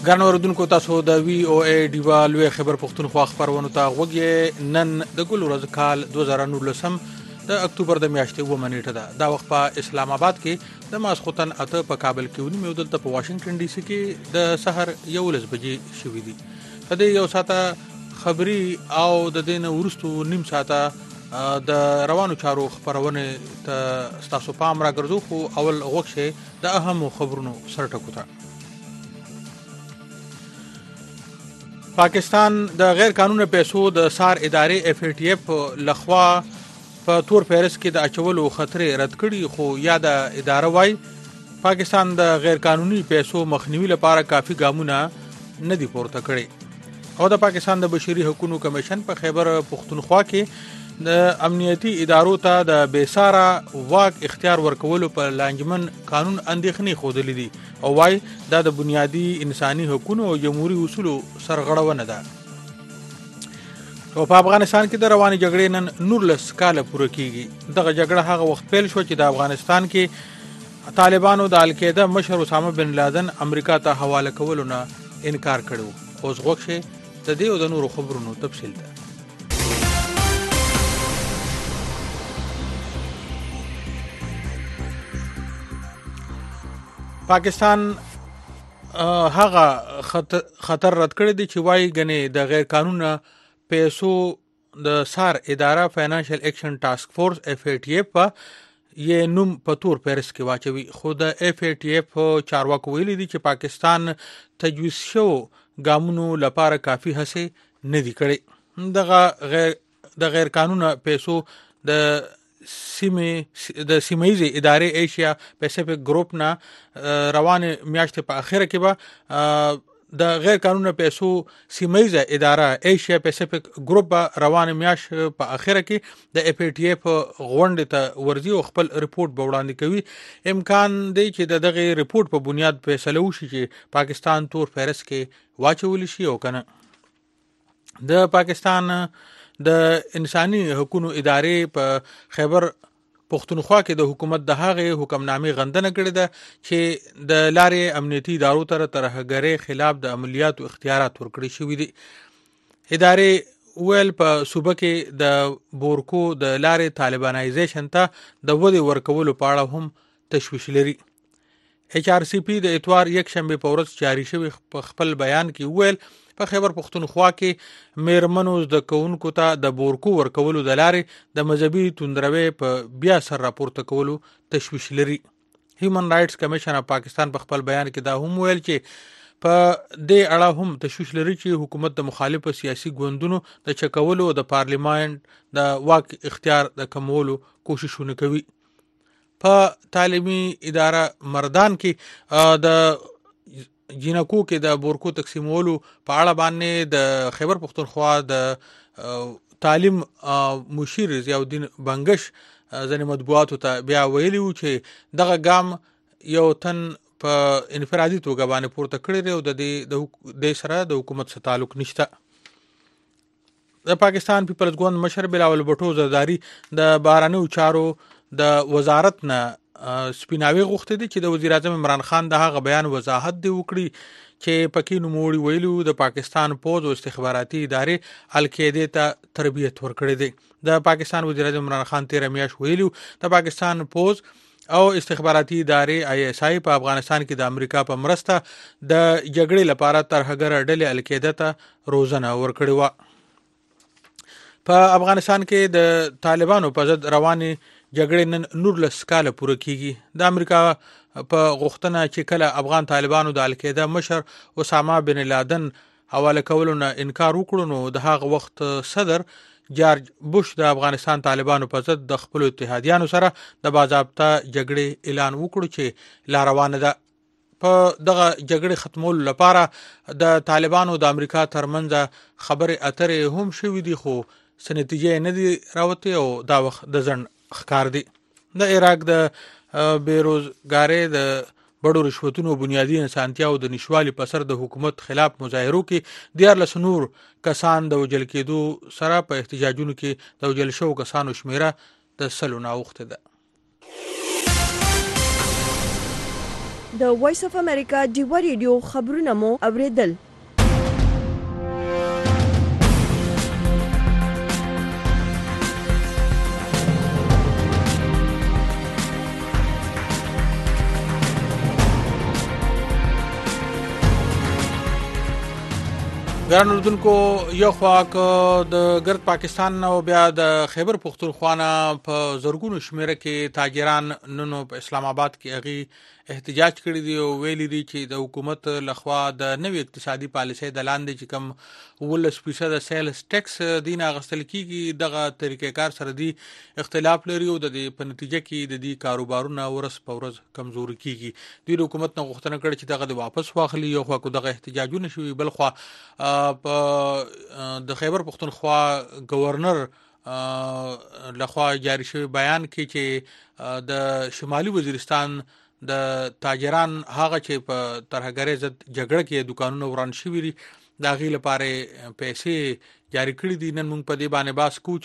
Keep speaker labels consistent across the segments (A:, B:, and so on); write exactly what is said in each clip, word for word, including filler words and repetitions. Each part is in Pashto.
A: ګران اوریدونکو تاسو د وی او ای ډیوا لوی خبر پښتونخوا خبرونه ته غوږی نن د ګل ورځ کال دوه زره نولسم د اکتوبر د میاشتې اوومه نیټه ده. دا وخت په اسلام آباد کې د ماسخوتن اته په کابل کې ونیمه او دلته په واشنگټن ډي سي کې د سحر یولس بجې شوې دي. په دې یو ساعته خبري او د دین ورستو نیم ساعته د روانو چارو خبرونه ته تاسو پام راګرځو خو اول غوښه د اهم خبرونو سره ټکوته. پاکستان د غیر قانوني پیسو د سار ادارې اف ای ټی اف لخوا په تور فهرست کې د اچولو خطر رد کړي، خو یا د اداره وای پاکستان د غیر قانوني پیسو مخنیوي لپاره کافي ګامونه نه دي پورته کړي. او د پاکستان د بشري حقوقو کمیشن په خیبر پښتونخوا کې د امنیتي ادارو ته د بیساره واک اختیار ورکولو په لانجمن قانون اندېښنې خوده دي او وايي دا د بنیادی انساني حقوقو او جمهوریت اصولو سرغړونه ده. او په افغانستان کې د رواني جګړې نن نورلس کاله پوره کیږي. دغه جګړه هغه وخت پیل شو چې د افغانستان کې طالبانو د القاعده مشر اسامه بن لادن امریکا ته حواله کولو نه انکار کړو. اوس غوښه د دې او د نورو خبرونو تفصیل ده. پاکستان هغه خطر رد کړی دی چې وايي غنې د غیر قانوني پیسو د سار اداره فاینانشل اکشن ټاسک فورس اف ای ټی اف یې نوم په تور فهرست کې واچوي. خو د اف ای ټی اف چارواکو ویلي دي چې پاکستان تجویز شو ګامونو لپاره کافي هڅې نه دي کړې. دغه غیر د غیر قانوني پیسو د سیمه د سیمایي ادارې ایشیا پیسفیک ګروپ نه روانه میاشتې په اخره کې به د غیر قانوني پیسو سیمایي اداره ایشیا پیسفیک ګروپ روانه میاش په اخره کې د اف ای ټی اف غونډه ته ورځي او خپل ریپورت به وړاندې کوي. امکان دی چې دغه ریپورت په بنیاد فیصله وشي چې پاکستان تور فهرست کې واچول شي او کنه. د پاکستان د انساني حقوقو ادارې په خیبر پښتونخوا کې د حکومت د هغه حکمنامې غندنه کړې ده چې د لارې امنیتي ادارو تر ترهګرۍ خلاف د عملیاتو اختیارات ورکړي شوې دي. ادارې ویل په صوبه کې د بورکو د لارې طالبانایزیشن ته د ودې ورکولو په اړه هم تشویش لري. ایچ آر سی پی د اتوار یک شنبه په ورځ جاری شوی په خپل بیان کې ویل په خیبر پښتونخوا کې میرمنو د کونکو ته د بورکو ورکولو د لارې د مذهبي توندروي په بیا سر راپورته کولو تشویش لري. هیومن رائټس کمیشن اف پاکستان په خپل بیان کې دا هم ویل چې په دې اړه هم تشویش لري چې حکومت د مخالفو سیاسي ګوندونو د چکولو او د پارلیمان د واک اختیار د کمولو کوششونه کوي. په تعلیمي اداره مردان کې د جینکو کې د بورکو تقسیمولو په اړه باندې د خیبر پښتونخوا د تعلیم مشیر ضیاء الدین بنگش ځنې مطبوعاتو ته بیا ویلي و چې دغه ګام یو تن په انفرادي توګه باندې پورته کړی دی او د دې د سره د حکومت سره تعلق نشته. د پاکستان پیپلز ګوند مشر بلاول بټو زرداری د بهرنیو چارو د وزارت نه سپیناوي غوښتي دي چې د وزیر اعظم عمران خان د هغه بیان وضاحت دی وکړي چې پکې نوموړي ویلو د پاکستان پوز او استخباراتي ادارې القاعده ته تربیت ورکړي دي. د پاکستان وزیر اعظم عمران خان تیر میاش ویلو د پاکستان پوز او استخباراتي ادارې آی اس آی په افغانستان کې د امریکا په مرسته د جګړې لپاره ترهګر ډلې القاعده ته روزنه ورکړي و. په افغانستان کې د طالبانو په ضد رواني جګړې نن نورلس کاله پوره کیږي. د امریکا په غوښتنه چې کله افغان طالبانو د القاعده مشر اسامه بن لادن حواله کولو نه انکار وکړو نو د هغه وخت صدر جارج بوش د افغانستان طالبانو په ضد د خپل اتحادیانو سره د باضابطه جګړې اعلان وکړو چې لا روانه ده. په دغه جګړې ختمولو لپاره د طالبانو د امریکا ترمنځ خبرې اترې هم شوې دي خو څه نتیجه نه دي راوتې او دا وخت د ځنډ ښکار دي. د عراق د بیروزګارۍ د بڑو رشوتونو بنیادی انسانتیاو د نشوالي په سر د حکومت خلاف مظاهرو کې دیارلس نور کسان د وجل کېدو سره په احتجاجونو کې د وجل شو کسانو شمیره د سلو نه اوخته ده.
B: د وایس اف امریکا ډیوا ریډیو خبرونه مو اوریدل.
A: ګران اردوونکو یو خواک د ګرد پاکستان او بیا د خیبر پختونخوا نه په زرګونو شمیره کې تاجران نن په اسلام آباد کې اغي احتجاج کړی دی او ویلي دي چې د حکومت لخوا د نوې اقتصادي پالیسۍ د لاندې چې کوم ولس فیصد سیلز ټیکس دین اغستل کیږي دغه طریقې کار سره دی اختلاف لري او د په نتیجه کې د دې کاروبارونه ورس په ورځ کمزوري کیږي. دوی حکومت نه غوښتنه کړې چې دغه واپس واخلي. یو خو دغه احتجاجونه شوي، بل خو په د خیبر پختونخوا گورنر لخوا جاری شوی بیان کې چې د شمالي وزیرستان د تاجران هغه چې په ترهګرۍ ضد جګړه کې دکانونه وران شوي دي د هغې لپاره پیسې جاری کړي دي. نن موږ په دې باندې بحث کوو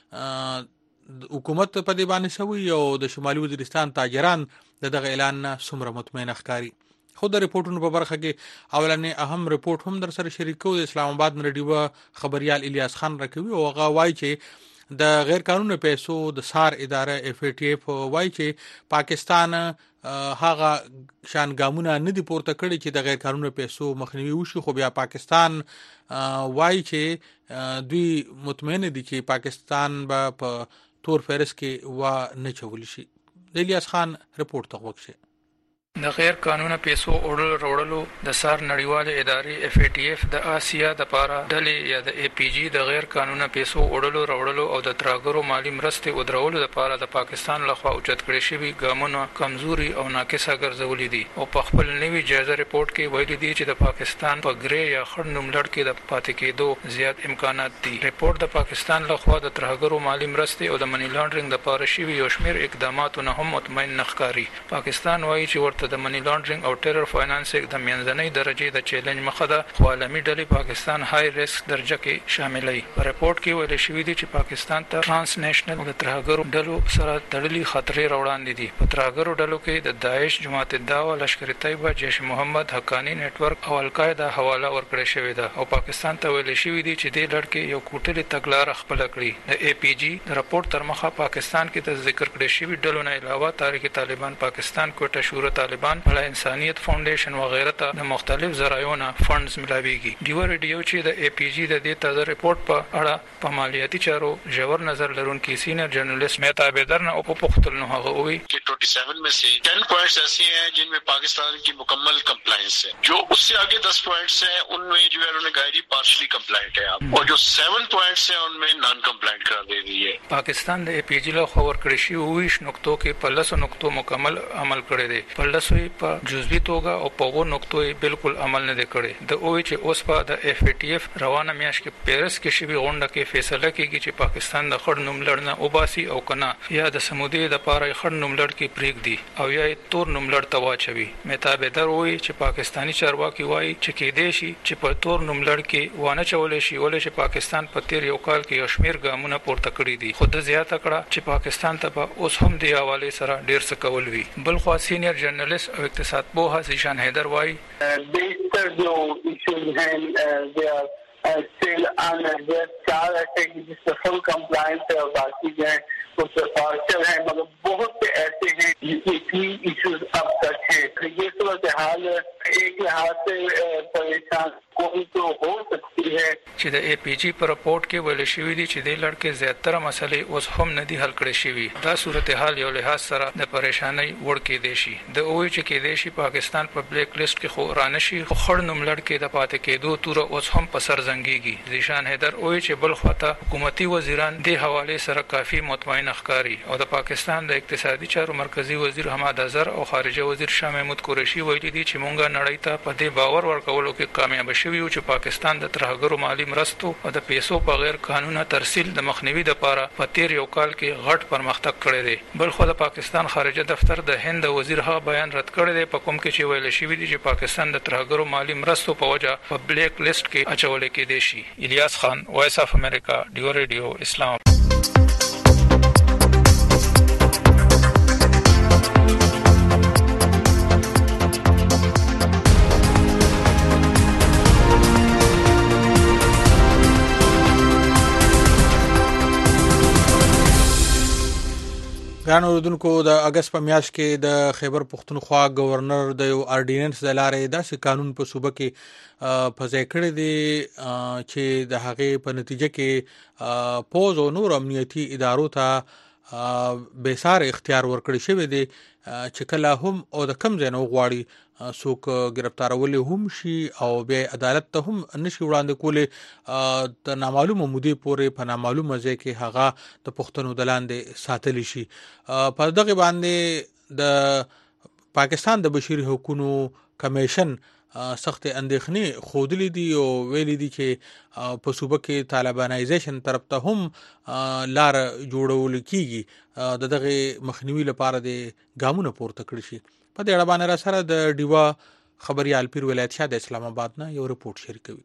A: چې حکومت په دې باندې سوي او د شمالي وزیرستان تاجران د دغه اعلان نه څومره مطمئن ښکاري. خو د ریپورتونو په برخه کې اولنې اهم ریپورت هم در سره شریکو. د اسلام آباد ریډیو خبريال الیاس خان راکوي او هغه وایي چې د غیر قانوني پیسو د سار اداره اف ای ټی اف وایي چې پاکستان هغه شان ګامونه نه دي پورته کړي چې د غیر قانوني پیسو مخنیوي وشي. خو بیا پاکستان وایي چې دوی مطمئن دي چې پاکستان به په تور فهرست کې و نه چول شي. الیاس خان ریپورت ته وکړي.
C: د غیر قانوني پیسو اورل وروړلو د سار نړیواله ادارې اف ای ټی اف د آسیا د پاره ډلې یا د ای پی جی د غیر قانوني پیسو اورل وروړلو او د تراګرو مالی مرستې او درولو لپاره د پاکستان لخوا اوچت کړی شوی ګامونه کمزوري او ناقصه ګرځولې دي او په خپل نوي جایزه ریپورت کې ویلي دي چې د پاکستان په ګری یا خړ نوملړ کې د پاتې کېدو زیات امکانات دي. ریپورت د پاکستان لخوا د تراګرو مالی مرستې او د منی لانډرینګ لپاره شوی یو شمېر اقداماتونه هم مطمئن نخکاری. پاکستان وایي چې ورته د منی لانډرینګ او ټیرر فاینانسینګ د منځنۍ درجه د چیلنج مخه ده خو عالمي ډلې پاکستان های ریسک درجه کې شاملې. په ریپورت کې ویل شوی دی چې پاکستان ته ترانس نېشنل د ترهګرو ډلو سره تړلي خطرې راوړاندې دي. په ترهګرو ډلو کې د داعش، جماعت الدعوه، لشکر طیبه، جیش محمد، حقانی نتورک او القاعده حواله ورکړې شوې ده او پاکستان ته ویل شوی دی چې د لړ کې یو کوټلې تګلار خپل کړی. د ای پی جی د راپور تر مخه پاکستان کې د ذکر کړې شوی ډلو نه علاوه تحریک طالبان پاکستان، کوټه شورا طالبان، انسانیت فاونډیشن وغیرہ ته د مختلف ذرایعونو فندز ملاويږي. ډیو ریډیو چې د ای پی جی د دې تازه ریپورت په اړه په مالیاتي چارو ژور نظر لرونکي سینئر جرنالسٹ مهتاب بیدر نه او په خپل نو هغه وی
D: कि सत्ताईस में से दस पॉइंट्स ऐसे हैं जिनमें पाकिस्तान की मुकम्मल कंप्लायंस है. जो उससे आगे दस पॉइंट्स हैं उनमें जो है उन्होंने कहा जी पार्शली कंप्लायंट है आप, और जो सात पॉइंट्स हैं उनमें नॉन कंप्लायंट करार दे दी है.
C: पाकिस्तान د ای پی جی له خبر کړی شي ویش نقطو کې په لسو نقطو مکمل عمل کړی دی. په لسو په جزوی توګه او په وو نقطو بالکل عمل نه کړي. د اوې چې اوس په د اف ای ټی اف روانه میاش کې پیرس کې شوی غونډه کې فیصله کیږي چې پاکستان د خړ نوملړ نه وباسي او کنه یا د سمودي د پاره خړ نوملړ کې پریږدي او یا تور نوملړ ته واچوي. مهتاب در وایي چې پاکستانی چارواکي وایي چې کې دې شي چې په تور نوملړ کې وانه چولې شي ولې چې پاکستان په تیر یو کال کې یو شمیر ګامونه پورته کړی دي. خود زیاته کړه چې پاکستان ته په اوس هم دی حواله سره ډیر څه کول وی. بل خو سینیئر جرنالست او اقتصاد پوه زیشان حیدر وایي
E: بیشتر جو ایشوز ہیں they are still unaddressed. چار ایسے جس سے فل کمپلائنس ہے اور باقی جو ہیں اس سے پارشل ہیں مگر بہت سے ایسے ہیں جس کی کی ایشوز اب تک ہیں. یہ صورتحال ایک لحاظ سے پریشان کوئی تو ہو سکتی ہے
C: چې د ای پی جی په راپورټ کې ویل شوی دی چې د لړ کې زیاتره مسلې اوس هم نه دي حل کړې شوی. دا صورتحال یو لحاظ سره د پریشانۍ وړ کې دی شي. د اوې چې کې دی شي پاکستان په بلیک لیست کې خو رانشي خو خړ نوملړ کې د پاتې کېدو تور اوس هم په سر زنګيږي. زیشان حیدر اوې چې بل خواته حکومتي وزیران د حواله سره کافي مطمئن ښکاری او د پاکستان د اقتصادي چارو مرکزی وزیر حماد اظهر او خارجه وزیر شاه محمود قریشي ویلي دي چې مونږه نړۍ ته په دې باور ورکولو کې کامیاب شوي یو چې پاکستان د ترهګرو مالی مرستو او د پیسو په غیر قانوني ترسیل د مخنیوي لپاره په تیر یو کال کې غټ پرمختګ کړی دی. بل خو د پاکستان خارجه دفتر د هند وزیر ها بیان رد کړی دی په کوم کې چې ویل شوی دی چې پاکستان د ترهګرو مالی مرستو په وجه په بلیک لیست کې اچول کېدی شي. الیاس خان، وایس اف امریکا، ډیو ریډیو، اسلام.
A: ګران اوردونکو د اگست په میاشت کې د خیبر پختونخوا گورنر د یو ارډیننس د لارې داسې قانون په صوبه کې په ځای کړی دی چې د هغې په نتیجه کې پوز او نور امنیتي ادارو ته بېسار اختیار ورکړی شوی دی چې کله هم او د کم ځای نه وغواړي څوک ګرفتارولی هم شي او بیا عدالت ته هم نشي وړاندې کولی د نامعلومه مودې پورې په نامعلومه ځای کې هغه د پښتنو د لاندې ساتلی شي. په دغه باندې د پاکستان د بشري حقوقو کمیشن سخت اندېښنې ښودلې دي او ویلي دي چې په صوبه کې طالبانایزیشن طرف ته هم لار جوړول کیږي د دغه مخنیوي لپاره د ګامونه پورته کړی شي. په دې اړه باندې را سره د ډیوا خبريال پیر ولایت شاه د اسلام آباد نه یو رپورت شریکوي.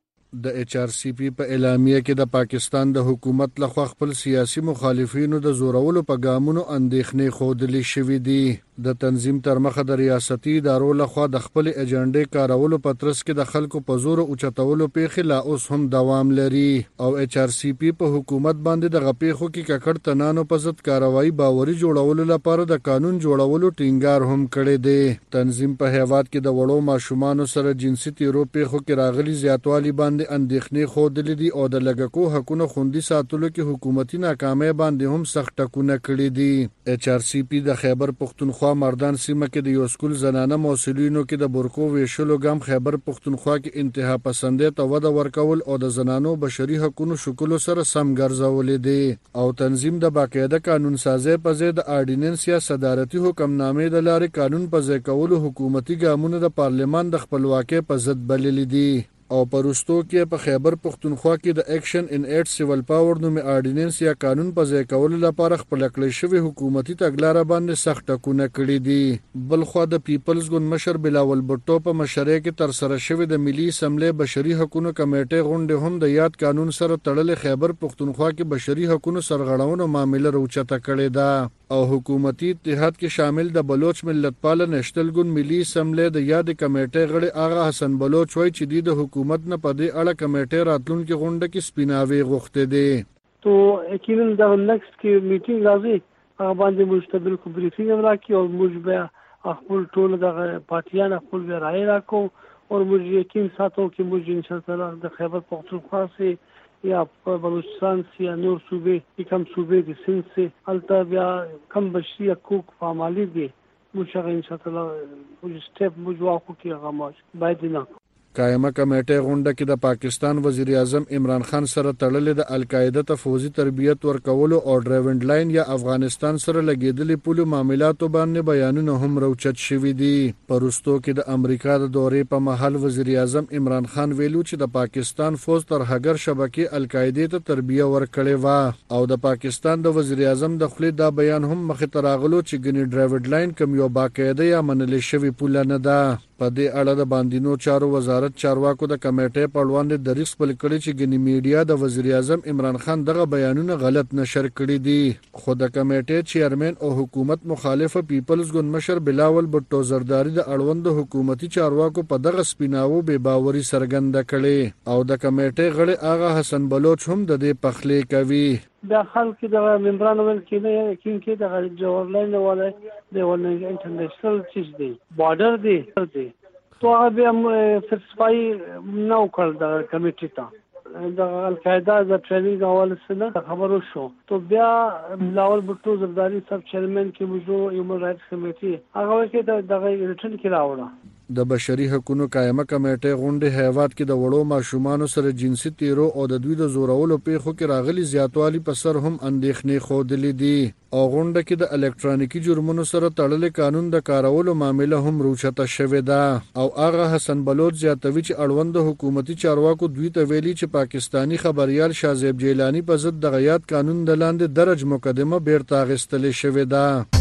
F: د ایچ آر سی پی په اعلامیه کې د پاکستان د حکومت لخوا خپل سیاسي مخالفینو د زورولو په ګامونو اندېښنې ښودلې شوې دي. د تنظیم تر مخه د ریاستي ادارو لخوا د خپل ایجنډې کارولو په ترڅ کې د خلکو په زور اوچتولو پیښې لا اوس هم دوام لري او ایچ آر سی پی په حکومت باندې د غپېخو کې ککړ تنانو په ضد کاروایی باوري جوړولو لپاره د قانون جوړولو ټینګار هم کړی دی. تنظیم په هیواد کې د وړو ماشومانو سره جنسي تیرو پیښو کې راغلي زیاتوالی باندې اندېښنې ښودلې دي او د لږکو حقونو خوندي ساتلو کې حکومتي ناکامۍ باندې هم سخت ټکونه کړي دي. ایچ آر سی پی د خیبر پختونخوا مردان سیمه کې د یو سکول زنانه موسلینو کې د برکو ویشلو ګام خیبر پختونخوا کې انتها پسندۍ ته وده ورکول او د زنانو بشري حقونو شکلو سره سم ګرځولې دي او تنظیم د باقاعده قانون سازي په ځای د آرډیننس یا صدارتي حکمنامې د لارې قانون په ځای کولو حکومتي ګامونه د پارلمان د خپلواکۍ په ضد بللي دي او پرستو کې په خیبر پختونخوا کې د اکشن ان ایټ سیول پاور نومي آرډیننس یا قانون په ځای کولو لپاره خپل کړی شوی حکومتي تګلارې باندې سخت ټکونه کړي دي. بل خو د پیپلز ګوند مشر بلاول بټو په مشرۍ کې تر سره شوی د ملي اسمبلی بشري حقوقو کمیټې غونډه هم د یاد قانون سره تړلې خیبر پختونخوا کې بشري حقوقو سرغړونو معاملې روچته کړې ده او حکومتي اتحاد کې شامل د بلوچ ملت پال نشتل ګوند ملي اسمبلی د یاد کمیټې غړي آغا حسن بلوچ وایي چې د حکومت نه په دې اړه کمیټې راتلونکي غونډه کې سپیناوي غوښتي دي.
G: تو یقینا د نیکسټ کې میټینګ راځي هغه باندې مستقبل کو بریفینګ راکړي او موږ به خپل ټول د پارټیان خپل رائے راکو او موږ یقین ساتو چې موږ ان شاء الله د خیبر پختونخوا سي یا بلوچستان سي یا نور صوبې کم صوبې د سند سي الته بیا کم بشري حقوق فعالي دي موږ ان شاء الله موږ سټپ موږ واخو کې هغه موږ باید نه
F: قائمه کمیټه غونډه کې د پاکستان وزیر اعظم عمران خان سره تړلې د القاعده ته فوزي تربیت ورکولو او ډرایوینډ لاین یا افغانستان سره لګیدلې پولو معاملاتو باندې بیانونه هم روچت شوي دي. پرستو کې د امریکا د دورې په محل وزیر اعظم عمران خان ویلو چې د پاکستان فوج تر هګر شبکې القاعده ته تربیه ورکړې و او د پاکستان د وزیر اعظم د خپل دا بیان هم مخ ته راغلو چې ګنې ډرایوینډ لاین کوم یو باقاعده یا منلې شوی پول نه ده. په دې اړه د باندینو چارو وزارت چارواکو د کمیټې په وړاندې دریغ خپل کړی چې ګنې میډیا د وزیر اعظم عمران خان دغه بیانونه غلط نشر کړي دي خو د کمیټې چیرمن او حکومت مخالف پیپلز ګوند مشر بلاول بټو زرداری د اړوند حکومتي چارواکو په دغه سپیناوو بے باوري څرګنده کړي او د کمیټې غړي آغا حسن بلوچ هم د دې پخلې کوي.
G: بیا خلک د ممبرانو ول کې نه یقین کې د جوړلاین والے د ول انټرنیشنل چیز دی بارډر دی دی تو هغه سرټیفای نو کړل د کمیټې ته د القاعده د ټریننګ اول سره خبرو شو تو بیا لاول بټو زرداری صاحب چیرمن کې موږ هیومن رائټس کمیټې هغه کې د ریټن کې راوړل.
F: د بشري حقوقو قائمه کمیټې غونډه هیواد کې د وړو ماشومانو سره جنسي تیرو او د دوی د زورولو پیښو کې راغلي زیاتوالی په سر هم اندېښنې ښودلې دي او غونډه کې د الکترونیکي جرمونو سره تړلې قانون د کارولو معاملې هم روچته شوې ده او آغا حسن بلوچ زیاتوي چې اړوند حکومتي چارواکو دوی ته ویلي چې پاکستانی خبريال شازیب جیلانی په ضد د غیات قانون د لاندې درج مقدمه بیرته اخیستلې شوې ده.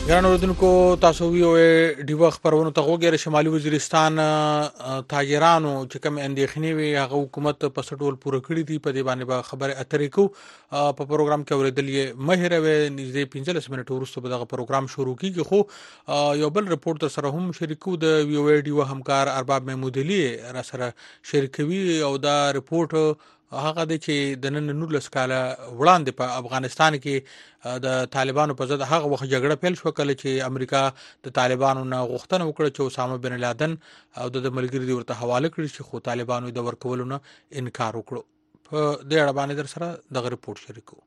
A: ګران اوردونکو تاسو وی او ډیو خبرونه ته وګورئ. شمالي وزیرستان تاجرانو چې کوم اندېښنې وي هغه حکومت په سټول پوره کړی دي. په دې باندې به خبره اترې کو په پروګرام کې اوریدل یې مهره وې نږدې پنځلس منټو وروسته به دا پروګرام شروع کیږي. خو یو بل رپورت سره هم شریکو د وی او ډیو همکار ارباب محمود علي را سره شریکوي او دا رپورت هغه د چې د نن نولس کاله وړاندې په افغانستان کې د طالبانو په ضد هغه وخت جګړه پیل شو کله چې امریکا د طالبانو نه غوښتنه وکړه چې اسامه بن لادن او د ملګری ورته حواله کړي چې خو طالبانو د ورکولو نه انکار وکړو. په دې اړه باندې در سره دغه رپورت شریکو.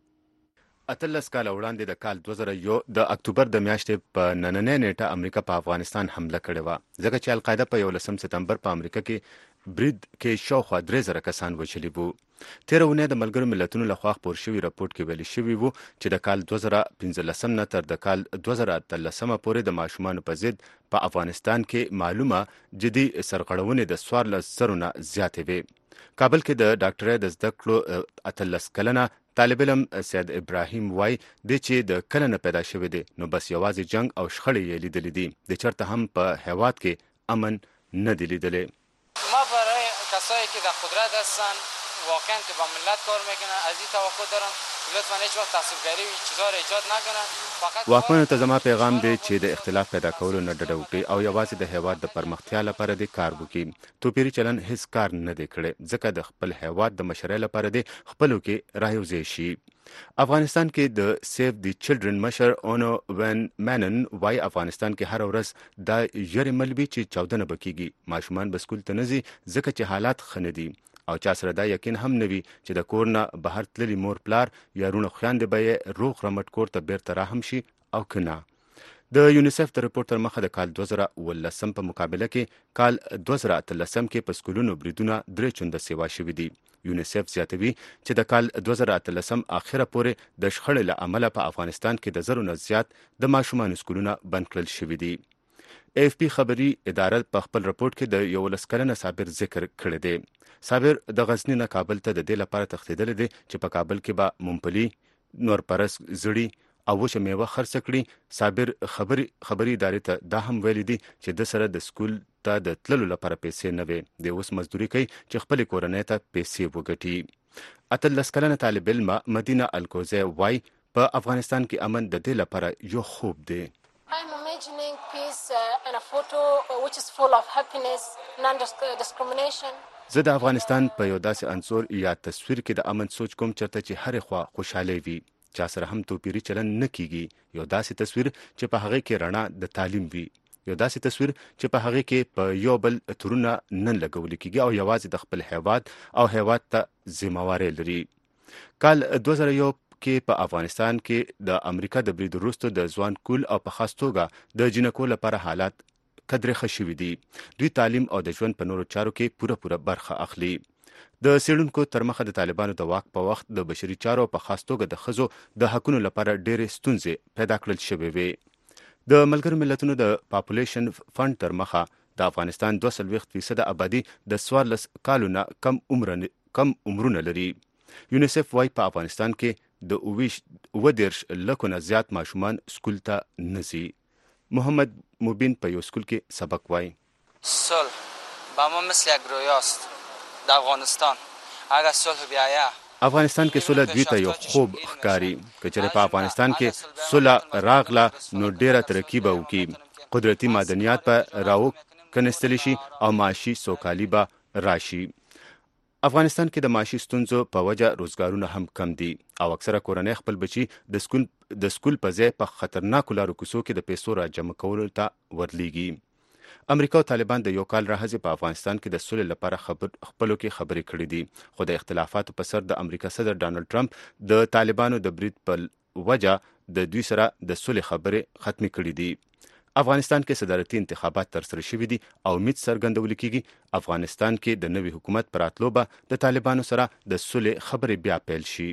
H: اتلس کاله وړاندې د کال دوه زره یو د اکتوبر د میاشتې په نننۍ نیټه امریکا په افغانستان حمله کړې وه، ځکه چې القاعده په یولسم سپتمبر په امریکا کې برید کې شاوخوا درې زره کسان وژلي وو. تېره اونۍ د ملګرو ملتونو لخوا خپور شوي رپورټ کې ویلي شوي وو چې د کال دوه زره پنځلسم نه تر د کال دوه زره اتلسمه پورې د ماشومانو په ضد په افغانستان کې معلومه جدي سرغړونې د څوارلس زرو نه زیاتې وې. کابل کې د ډاکټرۍ د زده کړو اتلس کلنه طالب علم سید ابراهیم وای د چې د کله نه پیدا شوی دی نو بس یوازې جنگ او شخړې یې لیدلې دي، د چرته هم په هیواد کې امن نه دی لیدلی.
I: ما برای کسایی که در قدرت هستن واقعا که با ملت کار میکنن از این توقع دارم لطفا هیچ وقت تعصبگری و چیزا رو ایجاد نکنن. فقط
H: واکمنو ته زما پیغام دی چې د اختلاف پیدا کولو نه ډډه وکړي او یوازې د هیواد د پرمختیا لپاره دی کار وکړي. توپیري چلن هیڅ کار نه دی کړی ځکه د خپل هیواد د مشرۍ لپاره دی خپلو کې رايوځای شي. افغانستان کې د سیف دی چلډرن مشر اونو وین مینن وای افغانستان کې هر ورځ دا یری ملوي چې چودنه بکیږي، ماشومان به سکول ته نه ځي ځکه چې حالات ښه نه دي او چا سره دا یقین هم نه وي چې د کور نه بهر تللي مور پلار یا رونه خویندې به یې روغ رمټ کور ته بیرته راهم شي او که نه. د یونیسف د رپورټ تر مخه د کال دوه زره اوولسم په مقابله کې کال دوه زره اتلسم کې په سکولونو بریدونه درې چنده سیوا شوي دي. یونیسف زیاتوي چې د کال دوه زره اتلسم اخره پورې د شخړې له امله په افغانستان کې د زرو نه زیات د ماشومانو سکولونه بند کړل شوي دي. اے اف پی خبري اداره په خپل رپورټ کې د یولس کلنه صابر ذکر کړی دی. صابر د غزنی نه کابل ته د دې لپاره تښتېدلی دی چې په کابل کې به ممپلي، نورپرس، زړي او وچه میوه خرڅه کړي. صابر خبري خبري ادارې ته دا هم ویلي دي چې د سره د سکول ته د تللو لپاره پیسې نه وي، د اوس مزدوري کوي چې خپل کورنۍ ته پیسې وګټي. اتلس کلنه طالب علم مدینه الکوزی وای په افغانستان کې امن د دې لپاره یو خوب دی.
J: I'm imagining peace uh, and a photo uh, which is full of happiness, non-discrimination.
H: زه د افغانستان په یو داسې انځور یا تصویر کې د امن سوچ کوم چرته چې هرې خوا خوشحالي وي، چا سره هم توپیري چلن نه کیږي، یو داسې تصویر چې په هغه کې رڼا د تعلیم وي، یو داسې تصویر چې په هغه کې په یو بل ترونه نه لګول کیږي او یوازې د خپل هیواد او هیواد ته ذمہواری لري. کال دوه زره یو کې په افغانستان کې د امریکا د برید وروسته د ځوان کول او په خاص توګه د جنکو لپاره حالات قدرې ښه شوي دي. دوی تعلیم او د ژوند په نورو چارو کې پوره پوره برخه اخلي. د څېړونکو تر مخه د طالبانو د واک په وخت د بشري چارو په خاص توګه د ښځو د حقونو لپاره ډېرې ستونزې پیدا کړل شوې وې. د ملګرو ملتونو د پاپولیشن فنډ تر مخه د افغانستان دوه څلوېښت فیصده آبادي د څوارلس کالو نه کم کم عمرونه لري. یونیسف وایي په افغانستان کې د اووه دېرش لکو نه زیات ماشومان سکول ته نه ځي. محمد مبین په یو سکول کې سبق وایي.
I: صلح با ما مثل یک رویاست در افغانستان اگر صلح بیاید
H: افغانستان کې صلح دوی ته یو خوب ښکاري. که چېرې په افغانستان کې صلح راغله نو ډېره ترقي به وکړي، قدرتي معدنیات به راوکنستلی شي او معاشي سوکالي به راشي. افغانستان کې د معاشي ستونزو په وجه روزګارونه هم کم دي او اکثره کورنۍ خپل بچي د سکول د سکول په ځای په خطرناکو لارو کوڅو کې د پیسو را جمع کولو ته ورلیږي. امریکا او طالبان د یو کال راهیسې په افغانستان کې د سولې لپاره خبر خپلو کې خبرې کړې دي، خو د اختلافاتو په سر د امریکا صدر ډانلډ ټرمپ د طالبانو د برید په وجه د دوی سره د سولې خبرې ختمې کړې دي. افغانستان کې صدارتي انتخابات ترسره شوي دي او امید څرګندول کېږي افغانستان کې د نوي حکومت پر راتلو به د طالبانو سره د سولې خبرې بیا پیل شي.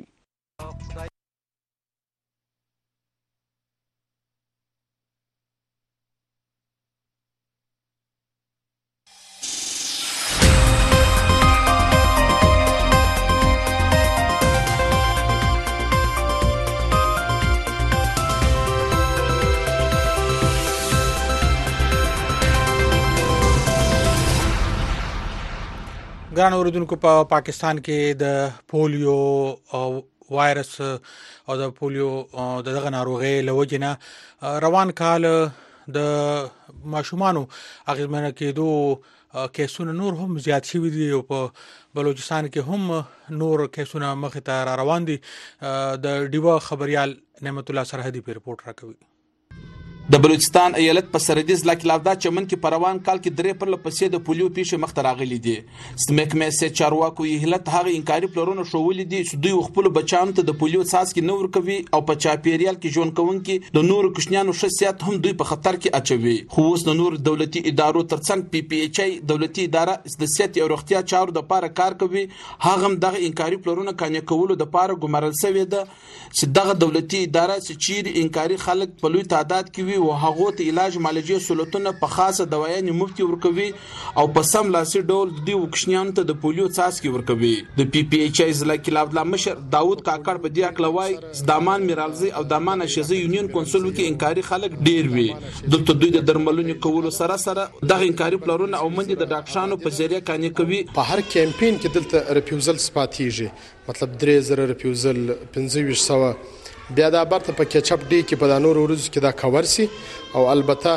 A: ګران اوریدونکو په پاکستان کې د پولیو او وایرس او د پولیو د دغه ناروغي لوجنه روان کال د ماشومانو اغیزمنه کېدو کیسونه نور هم زیات شوي دي او په بلوچستان کې هم نور کیسونه مخې ته را روان دي. د ډیوه خبريال نعمت الله سرحدي په رپورت راکوي.
K: د بلوچستان ایالت په سرحدي ضلع کې لاودا چمن کې په روان کال کې درې پر لپسې د پولیو پیښې مخ ته راغلي دي. محکمې سه چارواکو یې هلت هغه انکاري پلرونه شوولې دي چې دوی خپل بچیانو ته د پولیو څاڅکي نه ورکوي او په چاپیریال کې ژوند کوونکي د نورو کوچنیانو شخصیت هم دوی په خطر کې اچوي. خو اوس د نور دولتي ادارو ترڅنګ پی پی ایچ ای دولتي اداره د صحت او روغتیا چارو د پاره کار کوي. هغه هم دغه انکاري پلرونه کانې کولو د پاره ګمارل شوی ده چې دغه دولتي اداره چې چیرې انکاري خلک په لوی تعداد کې وي او هغه ته علاج معالجې سہولتونه په خاصه دوايانې مفتي ورکوي او په سم لاسي ډول د وکښنیانو ته د پولیو څاڅکي ورکوي. د پی پی ایچ ای ضلع کې لاولا مشر داوود کاکړ په دې اکلوای دامان میرالزي او دامان شزه یونین کونسل کې انکاري خلک ډیر وي. دلته دوی د درملونو کولو سره سره دغه انکاري پلرونه او منډي د ډاکټرانو په ذریعہ کانې کوي.
L: په هر کمپاین کې دلته ریفیوزل سپاتیږي مطلب درې زره ریفیوزل پنځه ویشت سوه بیا دا برته په کیچپ ډی کې په نور ورځ کې دا کور سي او البته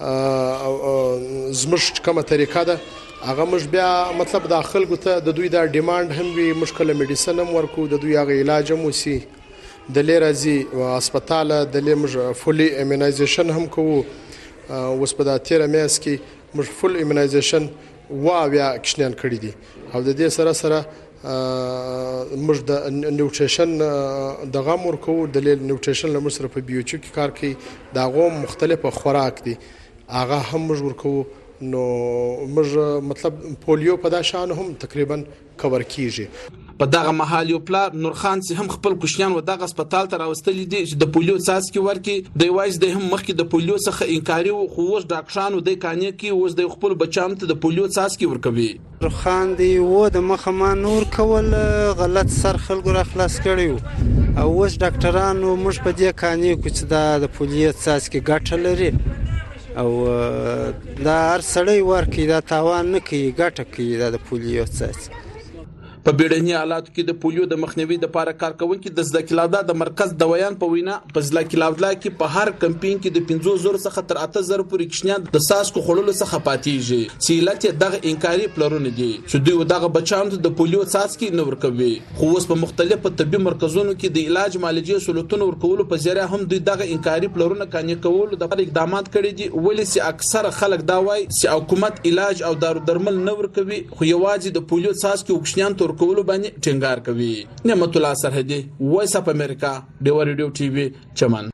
L: زموږ کومه طریقه ده هغه مش بیا مطلب داخل ګته د دوی دا ډیماند هم وی مشکله میډیسن هم ورکو د دوی هغه علاج هم وسی د لرازي هسپتال د لمج فولي ایمونایزیشن هم کوو اوس په دا تیر میاس کې مش فول ایمونایزیشن وا بیا کښنن کړی دي او د دې سره سره موږ د نیوټریشن د غمور کو د نیوټریشن له مصرف په بیوچو کې کار کوي دا غو مختلفه خوراک دي هغه هم موږ ورکو نو موږ مطلب پولیو په دا شان هم تقریبا کور کیږي.
K: په دغه محل یو پلار نورخان سي هم خپل کوشنیان و دغه هسپتال ته راوستل دي چې د پولیو څاڅکي ورکي د وایز د هم مخکې د پولیو څخه انکاري او خو اوس ډاکټرانو د کانې کې اوس د خپل بچام ته د پولیو څاڅکي ورکوي.
M: نورخان دی و د مخه ما نور کول غلط سر خلکو را خلاص کړیو او اوس ډاکټرانو موږ په دې کانې کې چې د پولیو څاڅکي ګټه لري او دا هر سړی ورکي دا تاوان نه کوي ګټه کوي دا د پولیو څاڅکي.
K: په بیړني حالاتو کې د پولیو د مخنیوي لپاره کار کوونکي د ضلع کلاودا د مرکز دوايان په وینا په ضلع کلاودا کې په هر کمپاین کې د پنځه زره څخه تر اته زره پورې کښنیان د ساسکو خړلو څخه پاتېږي. سیلت دغه انکاري پلرونه دي چې دوی دغه بچانو د پولیو څاڅکي نه ورکوي. خو اوس په مختلفو طبي مرکزونو کې د علاج معالجې سہولتونو ورکولو په ذریعہ هم دوی دغه انکاري پلرونه کانې کولو د اقدامات کړي دي. ولې چې اکثره خلک دا وایي چې حکومت علاج او دارو درمل نه ورکوي خو یوازې د پولیو څاڅکي وکښنیان تور کولو باندې ټینګار کوي. نعمت الله سرحدي وایس اف امریکا ډیو ریډیو ټي وي چمن.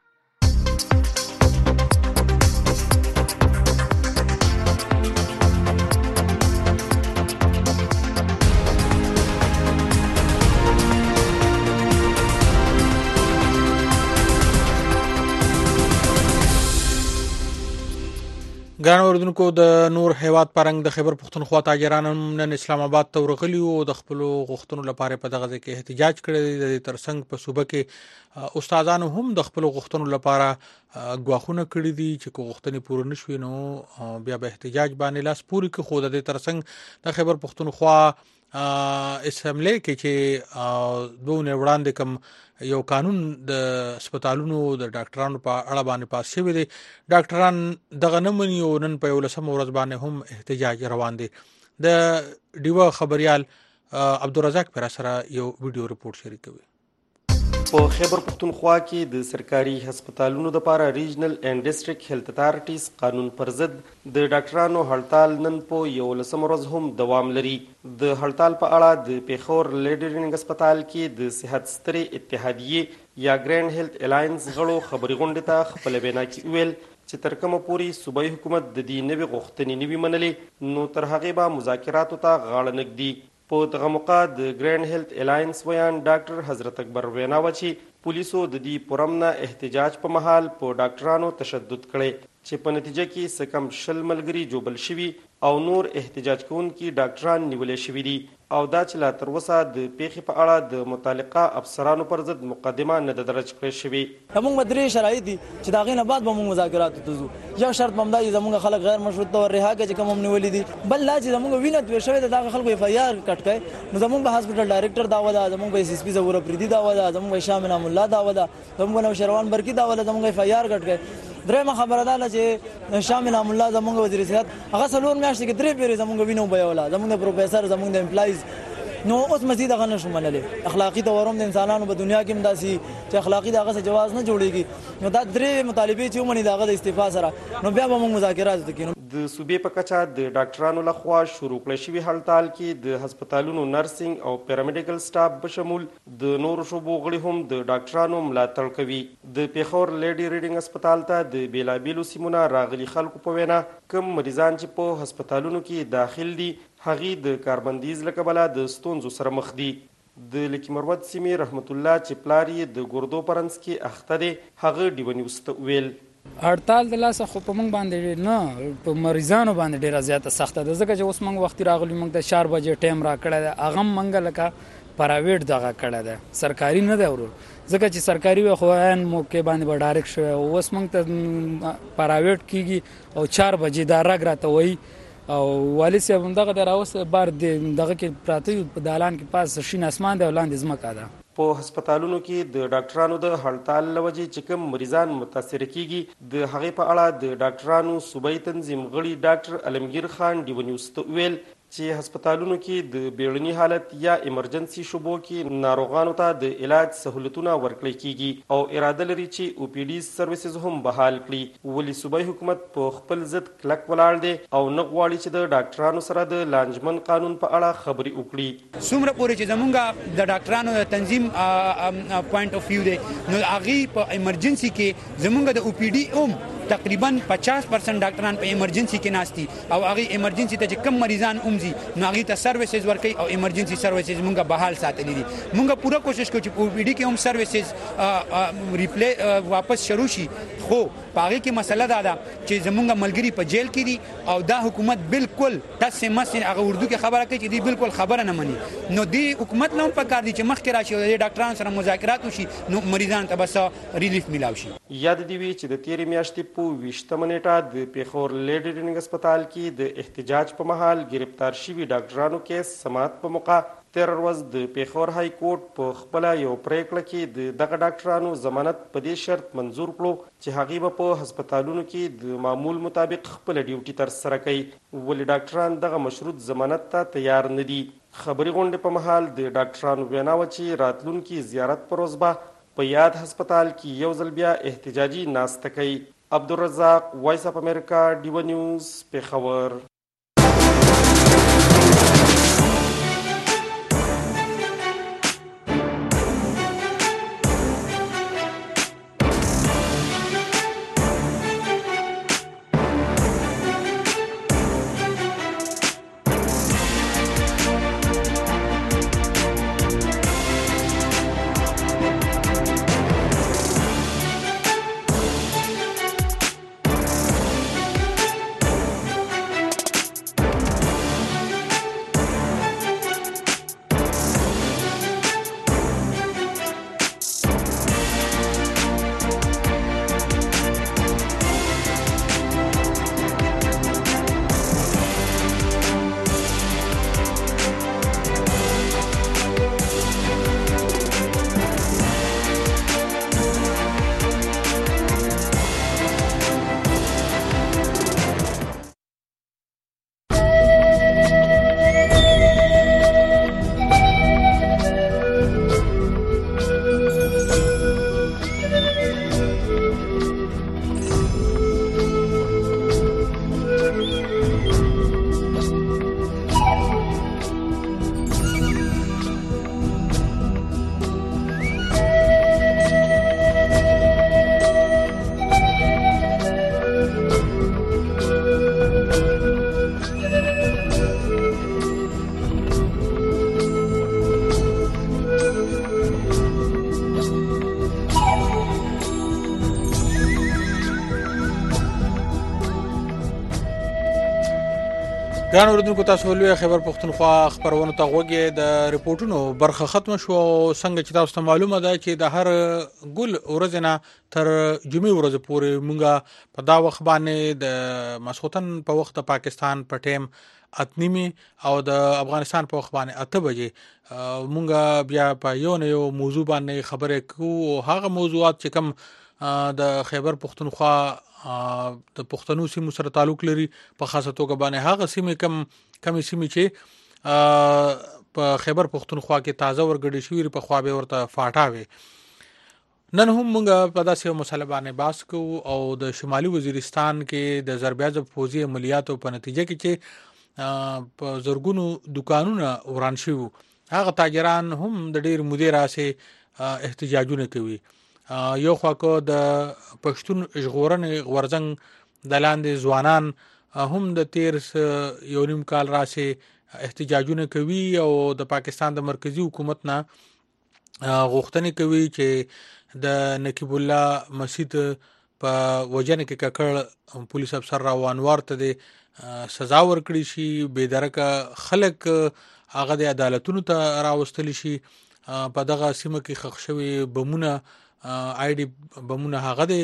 A: ګران اوردونکو د نور هیواد پرنګ د خیبر پختونخوا تاجران نن اسلام آباد ته ورغلي او د خپل غوښتنو لپاره په دغه ځای کې احتجاج کړی. د ترڅنګ په صوبه کې استادانو هم د خپل غوښتنو لپاره غواخونه کړی دي چې غوښتنې پوره نشوي نو بیا به احتجاج باندې لاس پوری کې خو د ترڅنګ د خیبر پختونخوا اسمبلی کې چې دوه وړاندې کوم یو قانون د هسپتالونو د ډاکټرانو په اړه باندې پاس شوی دی. ډاکټران دغه نه مني او نن په ولسم ورځ باندې هم احتجاج روان دي. د ډیوه خبريال عبدالرزاق پر سره یو ویډیو رپورت شریکوي.
N: په خیبر پختونخوا کې د سرکاري هسپتالونو لپاره ریجنل اینڈ ډیسټریکټ هیلث اتھارټیز قانون پر ضد د ډاکټرانو هړتال نن په یولسم ورځ هم دوام لري. د هړتال په اړه د پیښور لیډرینګ هسپتال کې د صحت سترې اتحادیې یا ګرینډ هیلث الاینس غړو خبري غونډې ته خپل وینا کې ویل چې تر کومه پورې صوبایي حکومت د دې نوې غوښتنې نوي منلې نو تر هغې به مذاکراتو ته غاړه نږدي. په دغه موقع د ګرینډ هیلث الاینس ویان ډاکټر حضرت اکبر وینا و چې پولیسو د دې پرمنه احتجاج په محل په ډاکټرانو تشدد کړي چې په نتیجه کې څه کم شل ملګري جوبل شوي او نور احتجاج کوونکي ډاکټران نیولې شوي دي او دا چې لا تر اوسه د پیښې په اړه د متعلقه افسرانو پر ضد مقدمه نه ده درج کړې شوې.
O: موږ به درې شرایط دي چې د هغې نه بعد به موږ مذاکراتو ته ځو. یو شرط به همدا چې زموږ خلک غیر مشروط طور رها کړي چې کوم هم نیولي دي. بل دا چې زموږ وینه تویه شوې ده د هغه خلکو اف آی آر کټ کړی نو زموږ به هاسپټل ډایرکټر دعوه ده، زموږ به ایس ایس پي ظهور افریدي دعوه ده، زموږ به شاه انعام الله دعوه ده، زموږ به نوشیروان برقي دعوه ده، زموږ اف آی آر کټ کړی. درېیمه خبره دا ده چې شاه انعام الله زموږ وزیر صحت هغه څلور میاشتې کې درې پیرې زموږ وینه وبهیوله، زموږ د پروفیسر زموږ د امپلایز. نو اوس مزید هغه نشو منلی. اخلاقي تورم د انسانانو په دنیا کې هم داسې چې اخلاقي د هغه څه جواز نه جوړېږي. نو دا درې مطالبې چې ومني د هغه د استعفا سره نو بیا به موږ مذاکرات وکړو.
N: د صوبې په کچه د ډاکټرانو لخوا شروع کړی شوي هړتال کې د هسپتالونو نرسنګ او پیرامیډیکل سټاف بشمول د نورو شعبو غړي هم د ډاکټرانو ملاتړ کوي. د پیښور لیډي ریډینګ هسپتال ته د بیلابیلو سیمونه راغلي خلکو په وینا کم مریضان چې په هسپتالونو کې داخل دي هغې د کاربندیز له کبله د ستونزو سره مخ دي. د لکي مروت سیمې رحمت الله چې پلار یې د ګردو په رنځ کې اخته دی هغه ډیوه نیوز ته وویل
P: هړتال د لاسه خو په موږ باندې نه په مریضانو باندې ډیره زیاته سخته ده ځکه چې اوس موږ وختي راغلي موږ ته چار بجې ټایم راکړی دی هغه هم موږ لکه پرایویټ دغه کړی دی سرکاري نه دی ورور ځکه چې سرکاري وي خو عین موقع باندې به ډایرکټ شوی اوس موږ ته پرایویټ کېږي او چار بجې دا رګ راته وایي او والي صاحب هم دغه د راوس بار دغه کې پراته یو په دالان کې پاس شین اسمان دی او لاندې ځمکه ده.
N: په هسپتالونو کې د ډاکټرانو د هړتال له وجې چې کوم مریضان متاثر کیږي د هغې په اړه د ډاکټرانو صوبایي تنظیم غړي ډاکټر علمگیر خان ډیوه نیوز ته وویل چې هسپتالونو کې د بیړني حالت یا ایمرجنسي شوبو کې ناروغانو ته د علاج سهولتونه ورکړل کیږي او اراده لري چې او پی ډي سرویسز هم بحال کړي. ولې صوبایي حکومت په خپل ضد کلک ولاړ دی او نه غواړي چې د ډاکټرانو سره د لانجمن قانون په اړه خبرې وکړي.
Q: څومره پورې چې زمونږ د ډاکټرانو د تنظیم پوینټ اف ویو دی نو هغې په ایمرجنسي کې زمونږ د او پی ډي هم تقریبا پچاس پرسنټ ډاکټران په ایمرجنسي کې ناست دي او هغې ایمرجنسي ته چې کم مریضان اومځي نو هغې ته سروسز ورکوي او ایمرجنسي سروسز مونږ بحال ساتلي دي. مونږ پوره کوشش کوو چې په او پی ډي کې هم سروسز ریپلی واپس شروع شي خو په هغې کې مسله دا ده چې زمونږ ملګري په جیل کې دي او دا حکومت بالکل ټسې مسې هغه اردو کې خبره کوي چې دوی بالکل خبره نه مني. نو دې حکومت نه هم پکار دي چې مخکې راشي او د ډاکټرانو سره مذاکرات وشي نو مریضانو ته به ریلیف میلاو شي.
N: یاد دې وي چې د تېرې میاشتې په ویشتمه نیټه د پیښور لیډي ریډینګ هسپتال کې د احتجاج په مهال ګرفتار شوي ډاکټرانو کیس سماعت په موقع تېره ورځ د پیښور های کورټ په خپله یو پریکړه کې د دغه ډاکټرانو ضمانت په دې شرط منظور کړو چې هغوی به په هسپتالونو کې د معمول مطابق خپله ډیوټي ترسره کوي. ولې ډاکټران دغه مشروط ضمانت ته تیار نه دي. خبري غونډې په مهال د ډاکټرانو وینا وه چې راتلونکي زیارت پر ورځ به په یاد هسپتال کې یو ځل بیا احتجاجي ناسته کوي. عبدالرزاق وایس اف امریکا ډیوه نیوز پیښور.
A: ګران اوریدونکو تاسو ولې خبر پښتونخوا خبرونه ته غوږی د ریپورتونو برخه ختم شو څنګه چې تاسو ته معلومه ده چې د هر ګل ورځنه تر جمعې ورځې پورې مونږه په دا وخت باندې د مسخوتن په وخت د پاکستان په ټیم اتنیمي او د افغانستان په وخت باندې اته بجې مونږه بیا په یو نه یو موضوع باندې خبرې کوو هغه موضوعات چې کوم د خیبر پښتونخوا د پښتنو سیمو سره تعلق لري په خاصه توګه باندې هغه سیمې کم کم سیمې چې په خیبر پښتونخوا کې تازه ورګړي شوی په خوا به ورته فاټاوي نن هم موږ په داسې مسله باندې باس کوو او د شمالي وزیرستان کې د ضربیاز فوزي عملیاتو په نتیجه کې چې په زرګونو دکانونه وران شوي هغه تاجران هم د ډیر مدیر راسه احتجاجونه کوي یو خواکو د پښتون ژغورنې غورځنګ د لاندې ځوانان هم د تیر یو نیم کال راسه احتجاجونه کوي او د پاکستان د مرکزی حکومت نه غوښتنې کوي چې د نقیب الله مسجد په وجنه کې ککړ پولیس افسر راوانوار ته د سزا ورکړي شي بے درکه خلک هغه د عدالتونو ته راوستل شي په دغه سیمه کې خښ شوی بمونه آی ډی بمونه هغه د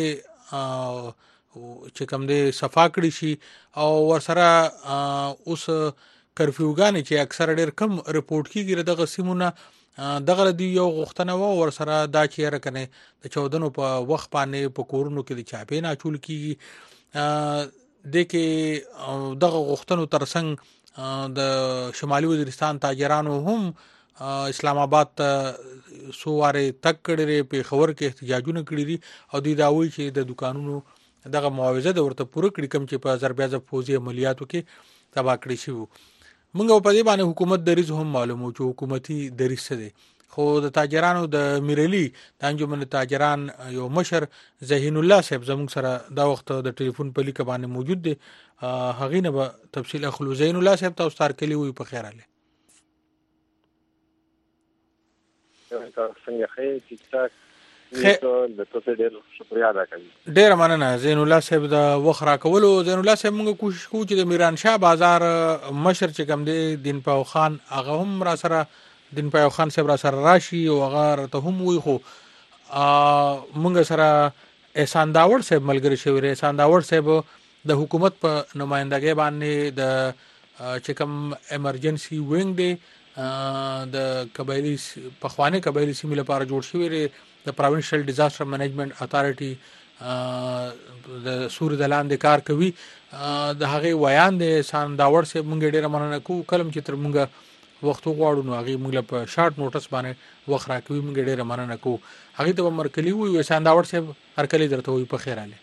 A: چې کوم د صفا کړی شي او ورسره اوس کرفیوګان چې اکثر ډېر کم رپورت کیږي دغه سیمونه دغه دی یو غوښتنه و ورسره دا چې رکنه د چودنو په وخت باندې په کورونو کې د چاپې نه چول کیږي د کې دغه غوښتنو ترڅنګ د شمالي وزیرستان تاجرانو هم اسلام آباد ته سواره تک کړي په خبر کې احتجاجونه کړي دي او د داوی چې د دکانونو دغه معاوضه د ورته پوره کړي کم چې په ضربیاز فوزي عملیاتو کې تباہ کړي شي موږ په دې باندې حکومت دریز هم معلومو چې حکومتي دریز څه دي خو د تاجرانو د میرلی د انجمن تاجران یو مشر زهین الله صاحب زموږ سره دا وخت د ټلیفون په لیک باندې موجود دي هغه نه به تفصیل اخلو زهین الله صاحب تاسو تار کلی وي په خیر علي
R: څنګه خې ټیک ټاک د تاسو ډېر شکریا ادا کوم
A: ډېر مننه زین الله صاحب د وخرا کولو زین الله صاحب موږ کوشش کوو چې د میران شاه بازار مشر چې کوم دی دین پاو خان هغه هم را سره دین پاو خان صاحب را سره راشي او هغه ته هم وي خو موږ سره احسان داور صاحب ملګری شوی احسان داور صاحب د حکومت په نمائندګۍ باندې د چې کوم ایمرجنسي وینګ دی د قبایلی په خوانه قبایلی سیمه لپاره جوړ شوی دی د پروینشل ډیزاستر منیجمنت اتارټي د سور د لاندې کار کوي د هغه ویان د سان داور سه مونږ ډیره مننه کوو کلم چې تر مونږ وخت غواړو نو هغه مونږ په شارټ نوټس باندې وخت راکوي مونږ ډیره مننه کوو هغه ته مرکلی وي سان داور سه هر کلی درته وي په خیر علي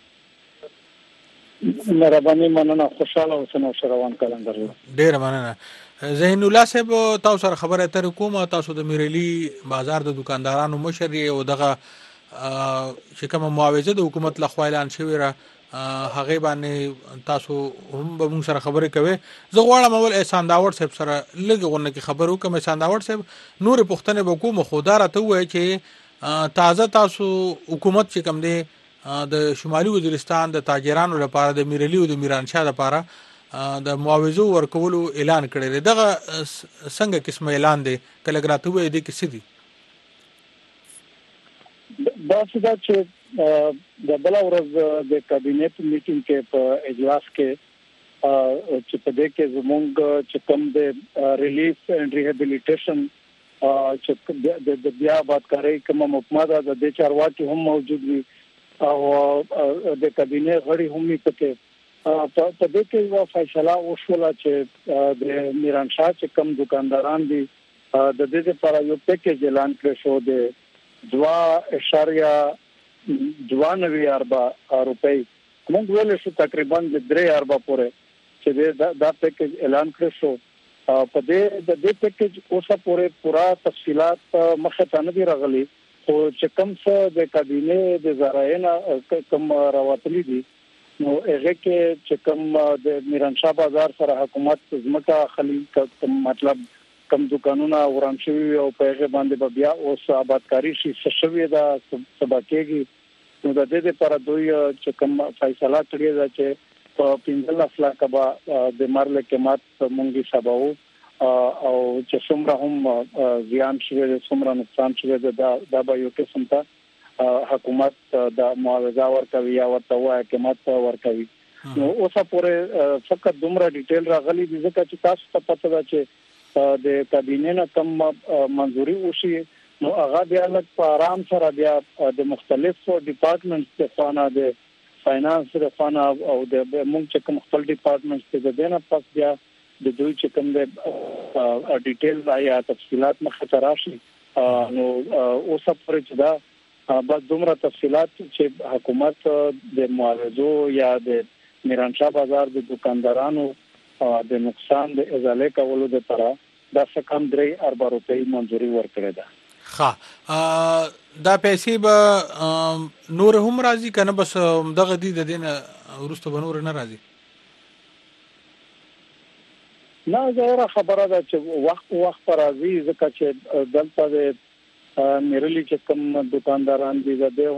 S: مهرباني مننه خوشاله اوسنه روان کلم درلو
A: ډیره مننه زهین الله صاحب تاسو سره خبره تر کومه تاسو د میرلی بازار د دکاندارانو مشر او دغه چې کوم معاوضه د حکومت لخوا اعلان شوی را هغه باندې تاسو هم به موږ سره خبرې کوي زه غواړم اول احسان داور صاحب سره لږونه کې خبرو کوم احسان داور صاحب نور پښتنه به کوم خوداره ته وای چې تازه تاسو حکومت چې کوم دی د شمالي وزیرستان د تاجرانو لپاره د میرلی او د میران شاه لپاره د معاوضو ورکولو اعلان کړی دی دغه څنګه قسم اعلان دی کله ګراتو وي د کسي دي
S: دا څه چې د بل ورځ د کابینټ میټینګ کې په اجلاس کې چې په دې کې زموږ چې کوم د ریلیف اینڈ ریهابیلیټیشن چې د بیا آبادکاري کوم مقمد د دې چارواکي هم موجود وي او د کابینټ غړي هم پکې په دې کې یو فیصله وشوله چې د میران شاه چې کم دکانداران دي د دې لپاره یو پیکیج اعلان کړی شو د دوا اشاریه دوانوي اربع روپۍ موږ ویل شو تقریبا د درې اربع پورې چې دا پیکیج اعلان کړی شو په دې د دې پیکیج اوسه پورې پورا تفصيلات مخه ته نه دی راغلي خو چې کم څه د کابینې د زراعین کم راوتلي دي نو هغه کې چې کوم د میران شاه بازار سره حکومت زمکا خلیل مطلب کم دکانونه وران شوی او په هغه باندې بیا اوس آبادکاری شي شوی دا سبا کېږي نو د دې لپاره دوی چې کوم فیصله کړی دا چې په پنځلس لکه به د مر له قیمت مونږ حسابو او چې څومره هم زیان شوی دی څومره نقصان شوی دی دا به یو قسم ته حکومت د معاوضه ورکوي یا ورته وایي قیمت ورکوي. نو اوسه پورې فقط دومره ډیټیل راغلي دي ځکه چې تاسو ته پته ده چې د کابینې نه کم منځوري وشي نو هغه بیا لږ په آرام سره بیا د مختلفو ډپارټمنټس د خانه د فاینانس د خانه او د موږ چې کوم خپل ډپارټمنټس د دینه پس بیا د دوی چې کوم د ډیټیل یا تفصيلات مخه راشي نو اوسه پورې چې دا بس دومره تفصيلات چې حکومت د معاوضو یا د میرانشاه بازار د دکاندارانو د نقصان د ازاله کولو لپاره دا څه کم درې اربع روپۍ منځوري ورکړه ده.
A: ها دا پیسې به نور هم راځي کنه بس دغه دي د دین ورسته به نور نه راځي؟
S: نه زه خبره ده چې وخت وخت راځي ځکه چې دلته د میرلی چې کوم دکانداران دي زده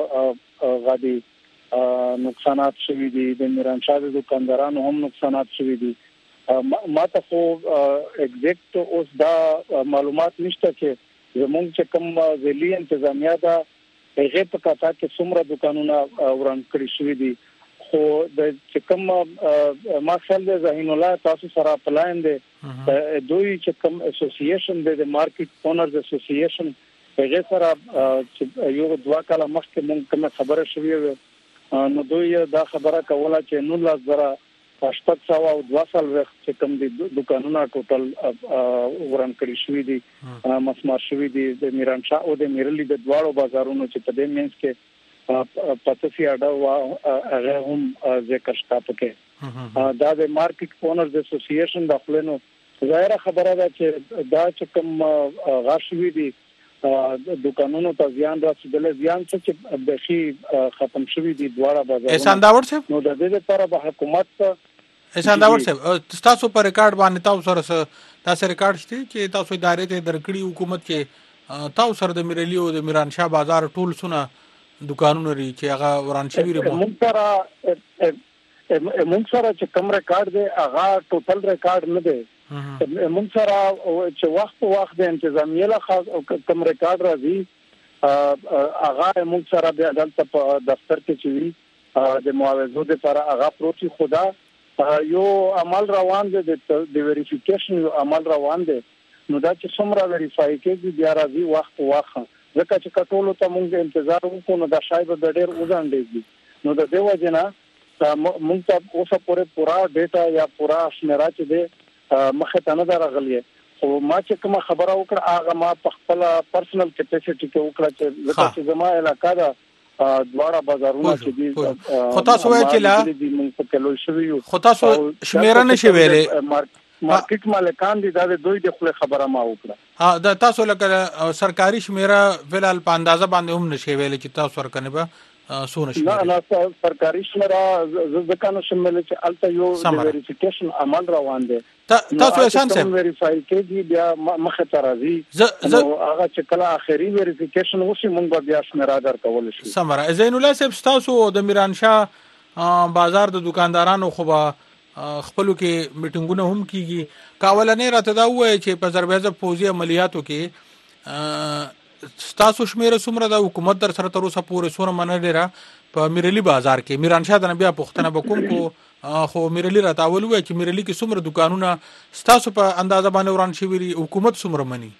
S: هم غادي نقصانات شوي دي د میرانشاه دکاندارانو هم نقصانات شوي دي. ما ته خو اگزیکټ اوس دا معلومات نشته چې زمونږ چې کوم ځلي انتظامیه ده هغه په کاته کې څومره دکانونه وران کړی شوي دي خو د چې کوم ما خپل د ذهین الله تاسو سره پلاین دي دوی چې کوم اسوسییشن د مارکیټ اونرز اسوسییشن هغه سره چې یو دوا کاله مخکې مونږ کوم خبره شوې نو دوی دا خبره کوله چې نو لاس زره شپږ سوه او دوه سال وخت چې کوم دي دکانونه ټوټل وران کړی شوي دي مسمار شوي دي د میرانشاه او د میرلی د دواړو بازارونو چې په دې مینس کې پاتفي اډه هغه هم ذکر شته پکې دا د مارکیټ اونرز اسوسییشن د خپلنو ظاهره خبره ده چې دا چې کوم غاشوي دي دکانونو ته زیان رسیدل زیان چې بخي ختم شوي دي دواړه بازارونه.
A: احسان داور صاحب
S: نو د دې لپاره به حکومت
A: احسان داور صاحب تاسو پر ریکارډ باندې تاسو سره تاسو ریکارډ شته چې تاسو ادارې ته درکړي حکومت کې تاسو سره د میرلی او د میرانشاه بازار ټول سونه دکانونه لري چې هغه وران شوي لري.
S: موږ سره موږ سره چې کوم ریکارډ دی هغه ټوټل ریکارډ نه دی. موږ سره چې وخت وخت د انتظامیه له کوم ریکارډ راځي هغه موږ سره د عدالت په دفتر کې چوي د معاوضو لپاره هغه پروتي خدا یو عمل روان دی د ویریفیکیشن یو عمل روان دی نو دا چې څومره ویریفای کېږي بیا راځي وخت وخت ځکه چې کټولو ته موږ انتظار وکړو نو دا شاید د ډېر وځانډېږي نو د دې وجه نه موږ ته اوسه پورې پورا ډیټا یا پورا شمیره چې دی مخه ته نه درغلی خو ما چې کوم خبره وکړه هغه ما په خپل پرسنل کیپاسټي کې وکړه چې ځکه چې زما علاقه ده دواړه بازارونه چې دي
A: خو تاسو وایي چې لا
S: موږ په کلو شوی
A: خو تاسو شمیره نشي ویلې
S: مارکیټ مالکان دي دا د دوی د خپل خبره ما وکړه
A: ها دا تاسو لکه سرکاري شمیره فلال په اندازه باندې هم نشي ویلې چې تاسو ورکنه به سونه شي
S: نه نه سرکاري شمیره ځکه شامل چې الته یو ویریفیکیشن عمل روان دی
A: تاسو احسان صاحب
S: ویریفای کېږي بیا مخه ته راځي نو هغه چې کله اخري ویریفیکیشن وشي موږ بیا شمیره درکول شي.
A: سمره زین الله صاحب تاسو د میرانشاه بازار د دکاندارانو خو به خپلو کې میټینګونه هم کیږي کاولنې راته دا وایي چې په ضربېزه پوزي عملیاتو کې تاسو شمیره څومره د حکومت در سره تر اوسه پورې سونه منل لري په میرلی بازار کې میرانشاه د بیا پښتنه بکوم کو خو میرلی راته اول وایي چې میرلی کې څومره دکانونه تاسو په اندازه باندې وران شوي دي حکومت څومره مني؟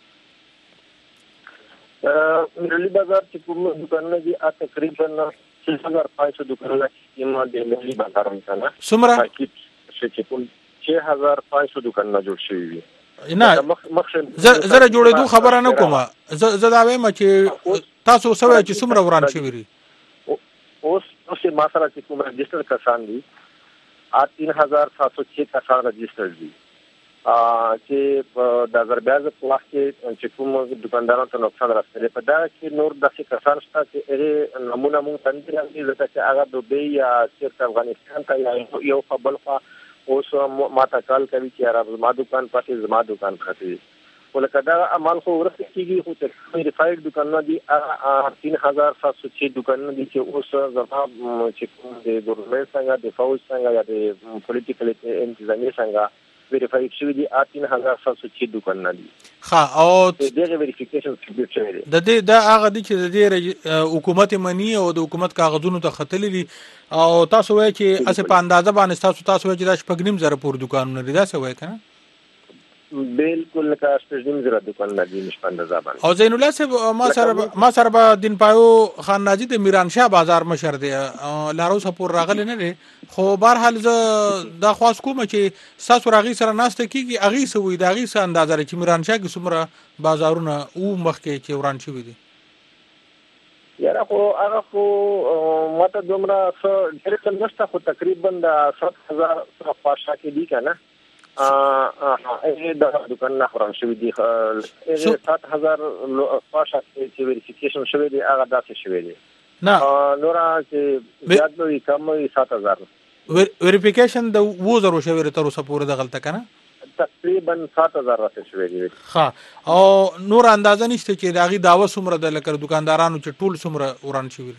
R: میرلی بازار چې کوم دکانونه دي تقریبا छह हजार पाँच सौ दुकानों की मेरली बाजार में था ना
A: सुमरा
R: से चिपुल छह हजार पाँच सौ दुकानों जोड़ शुरू
A: نه زره جوړېدو خبره نه کومه زه دا وایم چې تاسو سوي چې څومره وران شوي دي
R: اوس اوس ما سره چې کوم رجسٹر کسان دي ا तीन हजार सात सौ छह کسان رجسٹر دي ا چې د ازربایجان په وخت کې چې کوم دکاندارانو ته نقصان راځي په دا کې نور د کسان شته چې هغه نمونه مونږ تنظیم کوي چې هغه د دوی یا چې افغانستان ته یو خپل اوس ما ته کال کوي چې عرب زما دکان پاتې زما دکان خاطي ولکه دا عمل خو ورته کیږي خو ته ویریفاید دکانونه دي هغه تین هزار سات سو چې دکانونه دي چې اوس زما چې کوم د ګورنمنت څنګه د فوج څنګه یا د پولیټیکل انتظامی څنګه ویریفاید شوی دي تین هزار سات سو چې دکانونه دي.
A: ها او
R: دغه ویریفیکیشن سبمیټ شوی دی.
A: د دې دا هغه دي چې د دې حکومت منی او د حکومت کاغذونو ته خطلې دي او تاسو وایي چې اسه په اندازه باندې تاسو تاسو وایي چې دا شپږ نیم زره پور دکانونه لري دا څه وایي کنه؟
R: بالکل لکه شپږ نیم زره دکانونه دي نش په اندازه باندې.
A: او زین الله صاحب ما سره ما سره به دین پایو خان ناجی د میران شاه بازار مشر دی لارو سپور راغلی نه دی خو بهر حال ز دا خاص کوم چې تاسو راغی سره ناشته کیږي اغي سوي دا غي سره اندازه لري چې میران شاه کې څومره بازارونه او مخکې چې وران شوی دي.
R: یاره خو هغه خو ماته دومره څه ډېر څه نشته خو تقریبا د سات هزار پاشا کې دي کنه ا دا دکان نه خورم شوی دی سات هزار پاشا چې ویریفیکیشن شوی دی هغه داسې شوی دی
A: نه
R: نور چې زیات نو کم سات هزار
A: ویریفیکیشن د وو زرو شوی تر اوسه پورې د غلطه کنه
R: تقریبا سات هزار راځي شوی دی.
A: ها او نور اندازه نشته چې داغي داوا سمره د لکه دکاندارانو چې ټول سمره وران شوی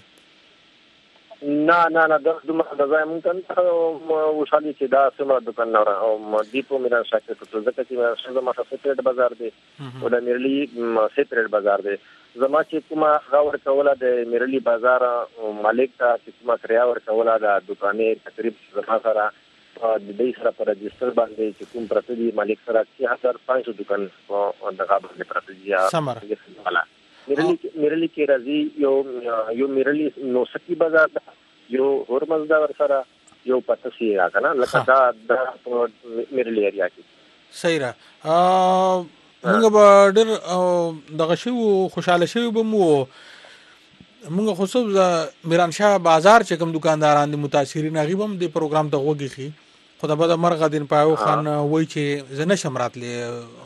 R: نه نه نه د دومره د ځای مونږ ته وشالي چې دا سمره دکان نه او دیپو میران شاکر ته ځکه چې شزه ما سپریټ بازار دی او د میرلی سپریټ بازار دی زما چې کومه غور کوله د میرلی بازار مالک ته چې کومه کریا ور کوله د دکانې تقریبا زما سره د دې سره پر رجستر باندې چې کوم پرته دی مالک سره چې هزار پنځه سو دکان او دغه باندې پرته دی
A: سمره
R: میرلی میرلی کې راځي یو یو میرلی نو سکی بازار یو هرمز دا ور سره یو پاتسي راکنه لکه دا د میرلی ایریا کې
A: صحیح را موږ به ډېر دغه شی خوشاله شوی به مو موږ خصوص میران شاه بازار چې کوم دکانداران دي متاثرین غیب هم د پروګرام ته وګی خي خو د بده مرغه دین پایو خان وای چې زنه شمراتلې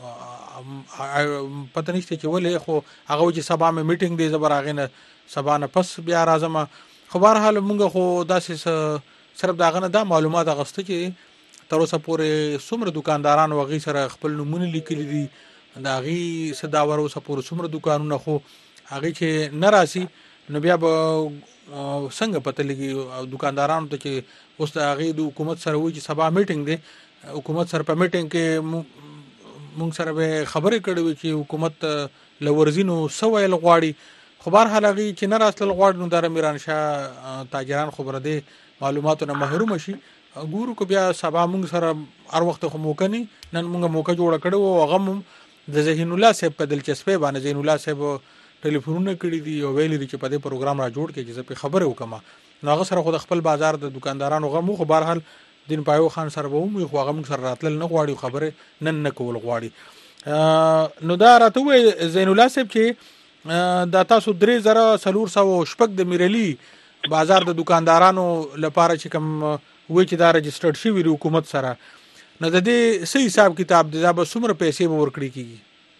A: پته نشته چې ولې خو هغه چې سبا مې میټینګ دی زبر اغینه سبا نه پس بیا راځم خو بهر حال موږ خو داسې صرف داغه نه دا معلومات غسته چې تر اوسه پورې څومره دکانداران وغي سره خپل نمونه لیکلي دي دا غي صداور اوسه پورې څومره دکانونه خو هغه چې ناراضي نو بیا به څنګه پته لګي دکاندارانو ته چې اوس د هغه د حکومت سره وایي چې سبا میټینګ دی حکومت سره په میټینګ کې مونږ سره به خبرې کړې چې حکومت لورزینو سویل غواړي خو بهر حال هغه چې نه راسل غواړي نو د میران شاه تاجران خبره دي معلوماتونه محروم شي ګورو کو بیا سبا مونږ سره هر وخت خو موقع نه نن مونږه موقع جوړ کړو او هغه د ذهین الله صاحب په دلچسپي باندې ذهین الله صاحب ټلیفونونه کړی دي او ویلي دي چې په دې پروګرام را جوړ کړي چې په خبره وکما نو هغه سره خو د خپل بازار د دکاندارانو غو خو بهر حال دین پایو خان سره به مو خو هغه مونږ سره راتل نه غواړي خبره نن نه کول غواړي نو دا راته وای زین الله صاحب چې دا تاسو درې زره سلور سو شپږ د میرلی بازار د دکاندارانو لپاره چې کوم وای چې دا رجسترډ شي وی حکومت سره نو د دې صحیح حساب کتاب دا به څومره پیسې به ورکړي کیږي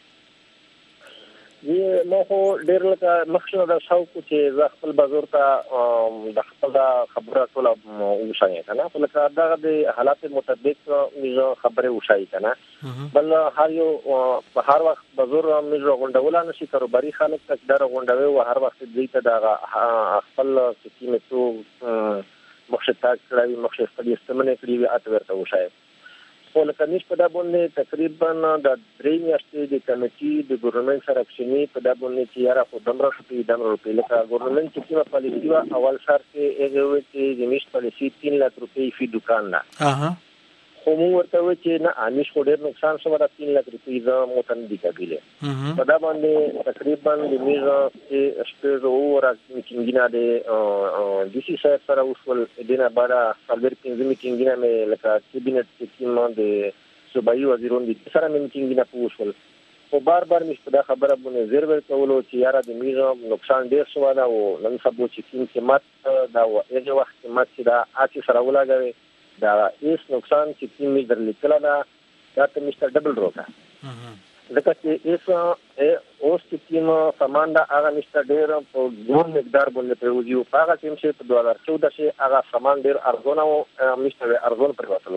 R: یې مو خو ډېر لکه مخکې دا شاوق چې زه خپل بازار ته د خپل خبره ټول وشایم کنه لکه دا د حالات مطابق موږ خبره وشای کنه بل هر یو په هر وخت بازار موږ غونډول نه شي کاروباري خلک تک دا غونډوي او هر وخت دې ته دا خپل قیمتو مخشتاک کړی مخشتاک استعمال کړی اته ورته وشای ولکه نش په دا باندې تقریبا د درې میاشتې د کمیټې د ګورنمنت سره اکشنی په دا باندې چې یاره خو دمره شپې دمره روپې لکه ګورنمنت چې کومه پالیسی وا اول سر کې هغه وی چې د میش پالیسی تین لک روپې فی دکان نه
A: اها
R: خو مو ورته وی چې نه امیش خو ډېر نقصان شو دا تین لک روپې ز موتن دي کېږي په دا باندې تقریبا د میز چې شپږ او راځي میټینګ نه دی د سی سره سره وصول دینه بارا سالور پنځه میټینګ نه مې لکه کابینټ کې کوم د صوبایي وزیرون دي سره میټینګ نه پوښول خو بار بار مې دا خبره باندې زیر ور کولو چې یاره د میز نقصان ډېر شو دا او نن سبا چې کوم قیمت دا هغه وخت قیمت چې دا اچ سره ولاګوي دا هیڅ نقصان چې کوم در لیکل دا دا ته مستر ډبل روکا ځکه چې ایس اوس چې کوم سامان دا هغه مستر ډیر په ډیر مقدار باندې پروزیو هغه چې په دوه هزار چودہ کې هغه سامان ډیر ارزونه او مستر ارزون پر وصلو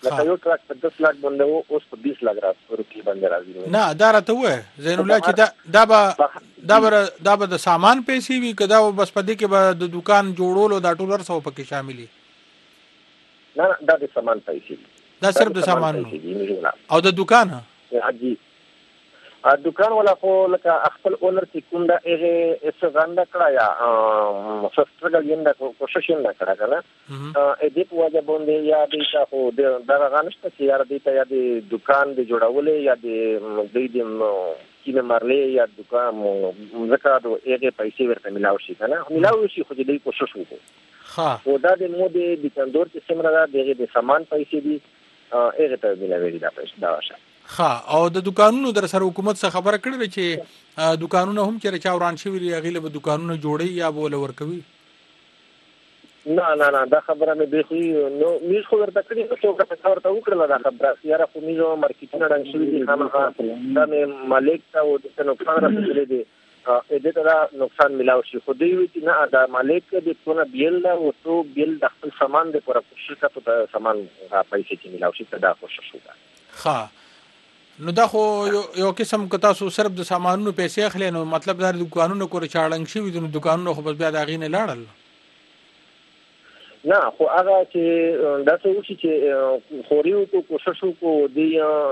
R: لکه یو ټرک په دس لاک باندې وو اوس په بیس لاک روپۍ باندې راځي.
A: نه دا راته وای زین الله چې دا دا به دا به دا به د سامان پیسې وي کدا بس پدې کې به د دکان جوړولو دا ټول ورسو پکې شاملي؟
R: نه دا د سامان پیسې
A: دا صرف د سامان او د دکان
R: حاجی ا دکان ولا خو لکه خپل اونر چې کوم دا هغه څنګه کړه یا سسترګل یندا کوشش نه کړه کنه ا دې په وجه باندې یا دې خو دا غانشته چې یار دې ته یا دې دکان دې جوړولې یا دې دې دې کینه مارلې یا دکان زکاتو هغه پیسې ورته ملاوي شي کنه ملاوي شي خو دې کوشش وکړو ها او دا د مو دې د کندور چې سمره دا د سامان پیسې دي هغه ته ملاوي دا پیسې دا واشه.
A: ها او د دکانونو در سره حکومت څخه خبره کړې چې دکانونه هم چې چا وران شي وی غیله به دکانونه جوړي یا بوله ورکوي؟
R: نه نه نه دا خبره مې به نو میز خو ورته کړی نو څوک ته ورته وکړه دا خبره یاره خو میزو مارکیټونه ډنګ شوی دي خامخا دا مې مالک ته و د نقصان راځي دي ا دې ته دا نقصان ملاوي شي خو دوی وی چې نه دا مالک دې څونه بیل دا او تو بیل د خپل سامان د پر شرکت ته سامان پیسې چې ملاوي شي دا کوشش وکړه.
A: ها نو دا خو یو قسم که تاسو صرف د سامانونو پیسې اخلي نو مطلب دا د دکانونو کور چاړنګ شي د دکانونو خو بس بیا دا غینه لاړل
R: نه خو هغه چې دا څه وشي چې خوريو کو کوشش کو دی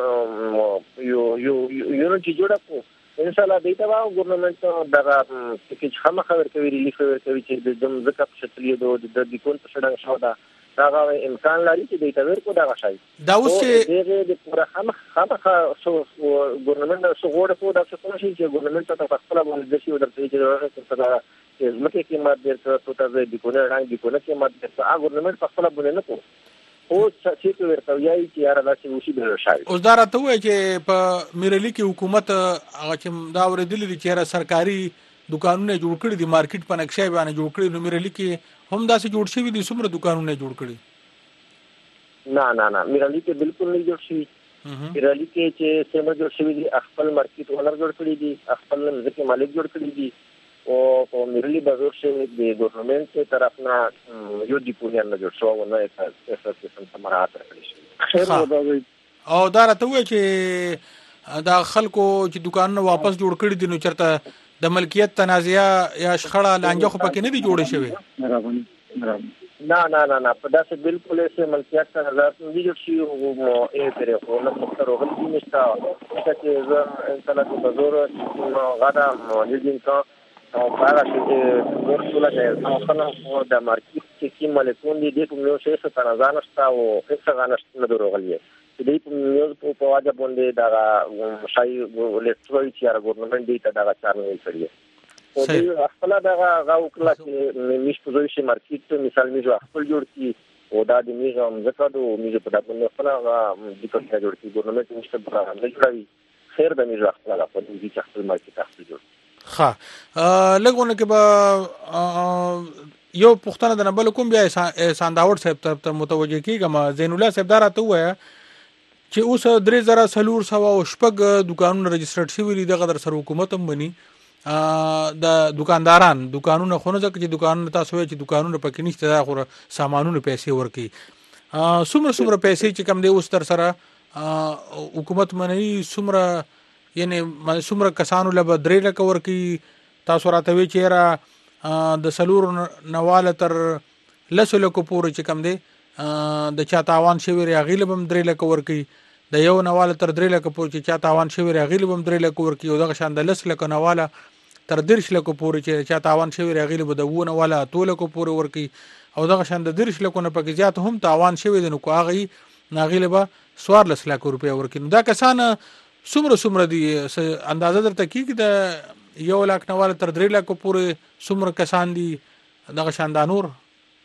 R: یو یو یو چې جوړه کو ان شاء الله دیتا وا ګورنمنت دا چې خامہ خبر کوي ریلیف کوي چې د دم زکات شتلې د د کون په شډنګ شو دا دا امکان لري چې دیتا ورکو دا غشای
A: دا اوس چې
R: دغه د پوره خامہ خامہ سو ګورنمنت سو غوړ کو دا څه کوم شي چې ګورنمنت ته خپل باندې شي ورته چې راځي چې زمکه کې ماده درته ته د دکونه رنګ دکونه کې ماده درته هغه ګورنمنت خپل باندې نه کو او چې ورته وایي چې یاره دا چې وشي به شای
A: اوس دا راته وایي چې په میرلی کې حکومت هغه چې دا ورېدل دي چې سرکاري دکانونه جوړ کړي دي مارکیټ په نقشه باندې جوړ کړي نو میرلی کې هم دا څه جوړ شوی دي څومره دکانونه جوړ کړي؟
R: نه نه نه میرلی کې بالکل نه جوړ شوی میرلی کې چې څنګه جوړ شوی دي خپل مارکیټ ولر جوړ کړي دي خپل ځکه مالک جوړ کړي دي او په میرلی بازار شوی دی ګورنمنت طرف نه یو دی پونیا نه جوړ شو نه اساس سم سمارات کړی
A: او دا راته وایي چې دا خلکو چې دکانونه واپس جوړ کړي دي نو چرته د ملکیت تنازعه یا شخړه لانجه خو پکې نه دي جوړې شوی؟
R: نه نه نه نه په داسې بالکل یې ملکیت تنازعات نه دي جوړ شوي او یې پرې خو نه مختر وغلي نشته چې زه انسانه د بازار غدا لیدین کا او هغه چې ورسوله د خلکو د مارکیټ چې کی مالکون دي د کوم یو شی څخه تنازع نشته او هیڅ غنښت نه دروغلی چې د په نیوز په واجب باندې دا شای الکتروي چې ګورنمنت دی ته دا چار نه کړی او د خپل دا غاو کله چې مش په ځای شي مارکیټ مثال میجو خپل جوړ کی او دا د میجو زکاتو میجو په دغه خپل د کوټه جوړ کی ګورنمنت نشته برابر نه جوړوي خیر د میجو خپل په دې خپل مارکیټ خپل جوړ
A: ها لګونه کې به یو پښتنه د نبل کوم بیا سانداور صاحب ته متوجه کیږم زین الله صاحب دراته وای چې اوس درې زره سلور سوا او شپږ دکانونه رجسترډ شوي دي دغه در سره حکومت هم مني د دکانداران دکانونه خونه ځکه چې دکانونه تاسو وایي چې دکانونه پکې نشته دا خو سامانونه پیسې ورکي څومره څومره پیسې چې کم دی اوس تر سره حکومت مني څومره یعنی څومره کسانو له درې لکه ورکي تاسو راته وی چې را د سلور نواله تر لسو لکو پورې چې کم دی د چا تاوان شوی راغی له بم درې لکه ورکي د یو نواله تر درې لکه پورې چې چا تاوان شوی راغی له بم درې لکه ورکي او دغه شان د لس لکه نواله تر درش لکو پورې چې چا تاوان شوی راغی له د وونه والا ټول کو پورې ورکي او دغه شان د درش لکو نه پکې زیات هم تاوان شوی د نو کو هغه ناغیله به سوار لس لکه روپیا ورکي نو دا کسان څومره څومره دي اندازه درته کیږي د یو لاک نواله تر درې لکه پورې څومره کسان دي دغه شان د نور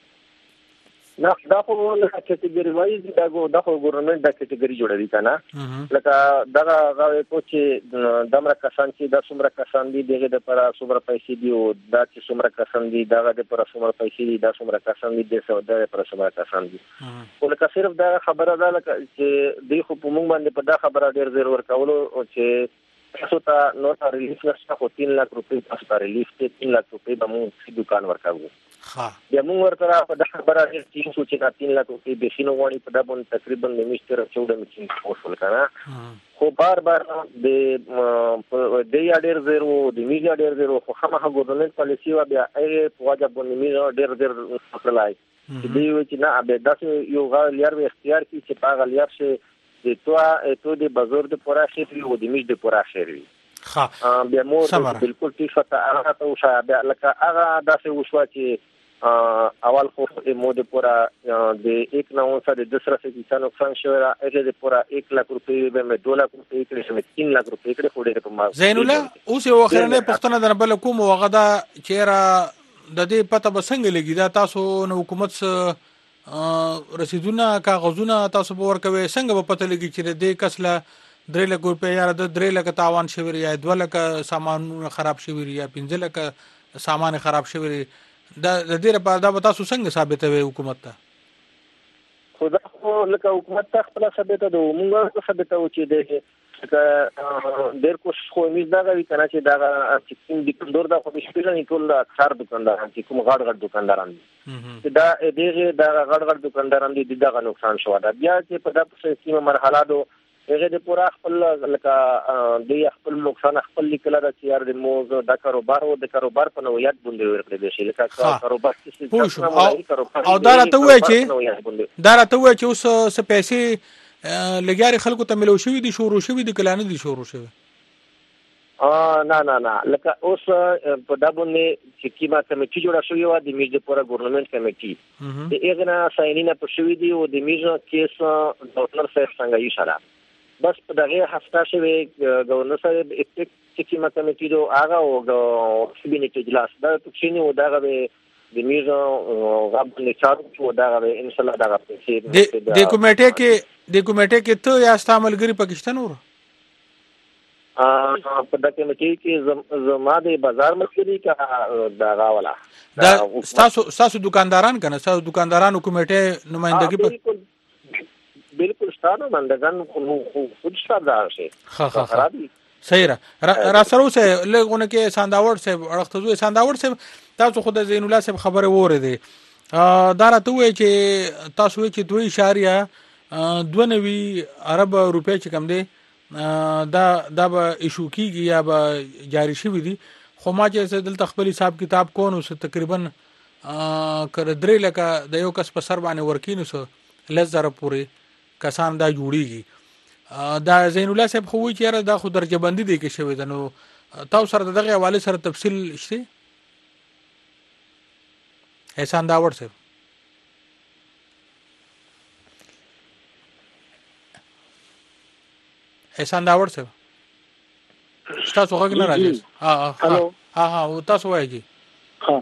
R: نه دا خو له کټګوري وایي دا دا خو ګورنمنت دا کټګوري جوړوي کنه لکه دا غوې کو چې دمر کسان چې د څومره کسان دي دغه د پر څومره پیسې دي او دا چې څومره کسان دي دغه د پر څومره پیسې دي دا څومره کسان دي د څو د پر څومره کسان دي او لکه صرف دا خبره ده لکه چې دی خو په موږ باندې په دا خبره ډیر زیر ورکولو او چې تاسو ته نو تا ریلیف نشته خو تین لاک روپۍ تاسو ته ریلیف ته تین لاک روپۍ به موږ دکان ورکاو ها بیا موږ ورته په دغه خبره چې څو چې دا تین لک روپۍ به شنو غواړي په دغه باندې تقریبا د میشتر چوډه میټینګ وشول کنه خو بار بار د د یادر زیرو د میډیا ډیر زیرو خو هغه ګورنمنت پالیسی وا بیا هغه په واجب باندې میډیا ډیر ډیر خپلای چې دی چې نه به داسې یو غال یار به اختیار کی چې پاغل یار شي د تو تو د بازار د پورا خیر او د میډ د پورا خیر وي ها بیا مو بالکل ټیک فته هغه ته وشا بیا لکه هغه داسې وشو چې اول خو مو د پورا د یک نو سره د سره چې نقصان شوی را هغه د پورا یک لک روپۍ به مې دوه لک روپۍ کړې شمه تین لک روپۍ کړې خو ډېر په ما
A: زین الله اوس یو اخرنه پښتنه در بل کوم وغدا چیرې د دې پته بسنګ لګی دا تاسو نو حکومت رسیدونه کاغذونه تاسو به ورکوي څنګه به پته لګی چې دې کسله درې لک روپۍ یا د درې لک تاوان شوی یا دوه لک سامان خراب شوی یا پنځه لک سامان خراب شوی دا د دې لپاره دا تاسو څنګه ثابتوي حکومت ته
R: خدا خو لکه حکومت ته خپل ثابته ده موږ ثابته و چې د ډېر کوم خو امید دا غوي کنه چې دا چې کوم د کندور دا خو مشکل نه ټول اکثر دکانداران چې کوم غړ غړ دکانداران دي دا دغه دا غړ غړ دکانداران دي دغه نقصان شو دا بیا چې په دغه سیمه مرحله دو هغه د پورا خپل لکه د خپل نقصان خپل لیکل دا چې یار د موز د کاروبار او د کاروبار په نوعیت باندې ورکړي دي چې لکه کاروبار
A: چې او دا راته وایي چې دا راته وایي چې اوس څه پیسې لګیاري خلکو ته ملو شوی دي شروع شوی دي کلانه دي شروع شوی
R: ا نه نه نه لکه اوس په دا باندې چې کیما کمیټي جوړه شوې و د میډ پورا ګورنمنت کمیټي د اغنا ساينینه په شوی دي او د میډ کیس ډاکټر صاحب څنګه یې شاله بس په دغه هفته شوی گورنر صاحب افیکټ چې کیما کمیټي دو هغه او کابینټ اجلاس دا تکشینی و دغه د میډ غاب نه چارو چې و دغه ان شاء الله دغه په
A: د کمیټه کې د کمیټه کې ته یا استعمالګری پاکستان ور
R: ا په دغه کمیټه کې زما د بازار ملګری کا دغه والا
A: دا تاسو تاسو دکانداران کنه تاسو دکاندارانو کمیټه نمائندګي
R: بالکل بالکل ستاسو مندګان خو خود ستاسو شي
A: ها ها صحیح را را سره سه لګونه کې سانداور سه اړختزو سانداور سه تاسو خود زین الله سه خبره وره دي دا راته وای چې تاسو وای چې دوی اشاریه دوه نوي عرب روپے چې کم دي دا دا به ایشو کیږي یا به جاری شي دي خو ما چې دلته خپل حساب کتاب کو نو تقریبا کړه درې لکه د یو کس په سر باندې ورکینو سو لزر پوری کسان دا جوړیږي دا زین الله صاحب خو وی چې دا خو درجه بندي دی کې شوی د نو تاسو سره دغه حواله سره تفصیل شته احسان داور صاحب احسان داور صاحب تاسو غږ نه راځي ها ها ها ها تاسو وایي
S: ها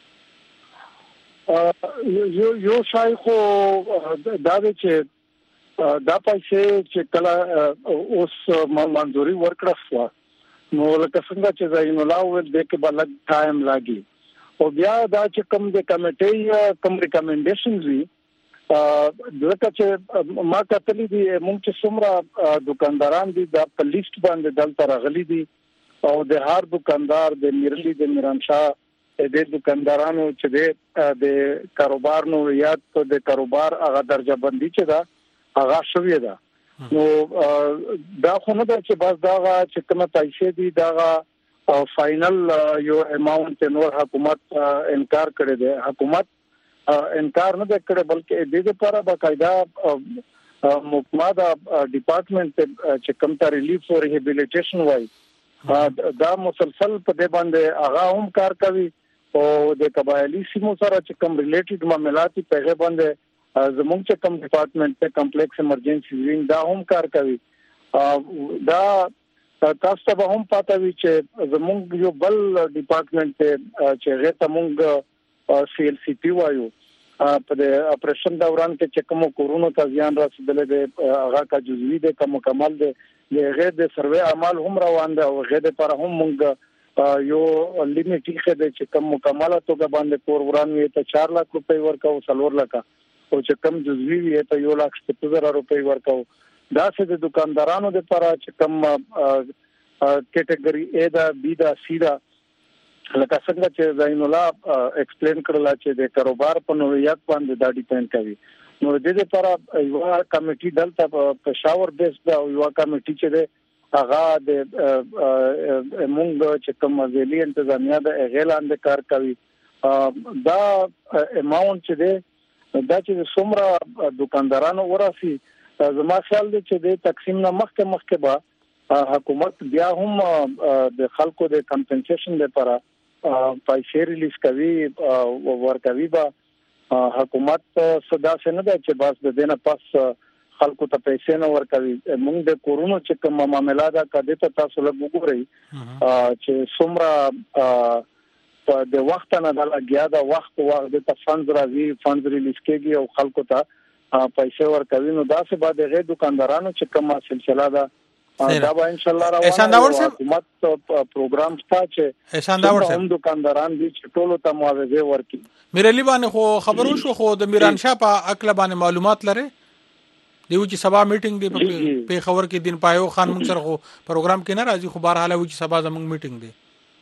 S: یو یو شای خو دا چې دا پیسې چې کله اوس منځوري ورکړه شو نو لکه څنګه چې زین الله ول د کې بل ټایم لاګي او بیا دا چې کوم د کمیټې کوم ریکمنډیشنز وی دغه چې ما کتلې دي مونږ چې څومره دکانداران دي دا په لیست باندې دلته راغلي دي او د هر دکاندار د میرلی د میرانشاه د دکاندارانو چې د کاروبار نو یاد د کاروبار هغه درجه بندي چې دا هغه شوی دا نو دا خو نه ده چې بس دا چې کومه پیسې دي دا فائنل یو اماونت نور حکومت انکار کړی دی حکومت انکار نه کړی بلکې د دې لپاره باقاعده محکمه دا ډپارټمنٹ چې کوم ته ریلیف او ریهابیلیټیشن وای دا مسلسل په دې باندې هغه هم کار کوي او د قبایلی سیمو سره چې کوم ریلیټډ معاملات په هغه باندې زموږ چې کوم ډپارټمنٹ ته کمپلیکس ایمرجنسي وینګ دا هم کار کوي دا تاسو ته هم پاتې وي چې زموږ یو بل ډپارټمنٹ ته چې هغه موږ سی ایل سی پی وایو په د اپریشن دوران کې چې کوم کورونا ته ځان رسیدلې ده هغه کا جزوی ده کوم کمال ده هغه د سروې اعمال هم روان ده او هغه لپاره هم موږ یو لیمیټ یې ده چې کوم مکمله توګه باندې کور وران وي ته چار لک روپۍ ورکاو څلور لک او چې کم جزوی وي ته یو لک ستاسو زره روپۍ ورکاو دا چې د دکاندارانو لپاره چې کم کټګوري A دا B دا C دا لکه څنګه چې زین الله ایکسپلین کړل چې د کاروبار په نوعیت باندې دا ډیپند کوي. نو د دې لپاره یو کمیټي دلته په پېښور بیس دا یو کمیټي چې ده هغه د مونږ چې کوم ځلې انتظامیه د اعلان د کار کوي دا اماونت چې ده دا چې څومره دکاندارانو وراسي زما خیال دی چې د تقسیم نه مخکې مخکې به حکومت بیا هم د خلکو د کمپنسیشن لپاره پیسې ریلیز کوي ورکوي به حکومت صدا څنګه ده چې بس د دینه پس خلکو ته پیسې نه ورکوي. موږ د کورونا چې کوم معاملات دا کده ته تاسو له وګورئ چې څومره په د وخت نه دا لګیا دا وخت وخت د فند راځي فند ریلیز کېږي او خلکو ته پیسې ورکوي. نو دا څه بعد غیر دکاندارانو چې کومه سلسله ده دا به ان شاء الله روانه حکومت پروګرام ستا چې
A: احسانداور صاحب
S: هم دکانداران دي چې ټولو ته معاوضه ورکړي.
A: میرلی باندې خو خبرو شو خو د میران شاه په عقل باندې معلومات لري دیو چې سبا میټینګ دی په خبر کې دین پایو خان موږ سره خو پروګرام کې نه راځي خو بهر حاله و چې سبا زموږ میټینګ دی.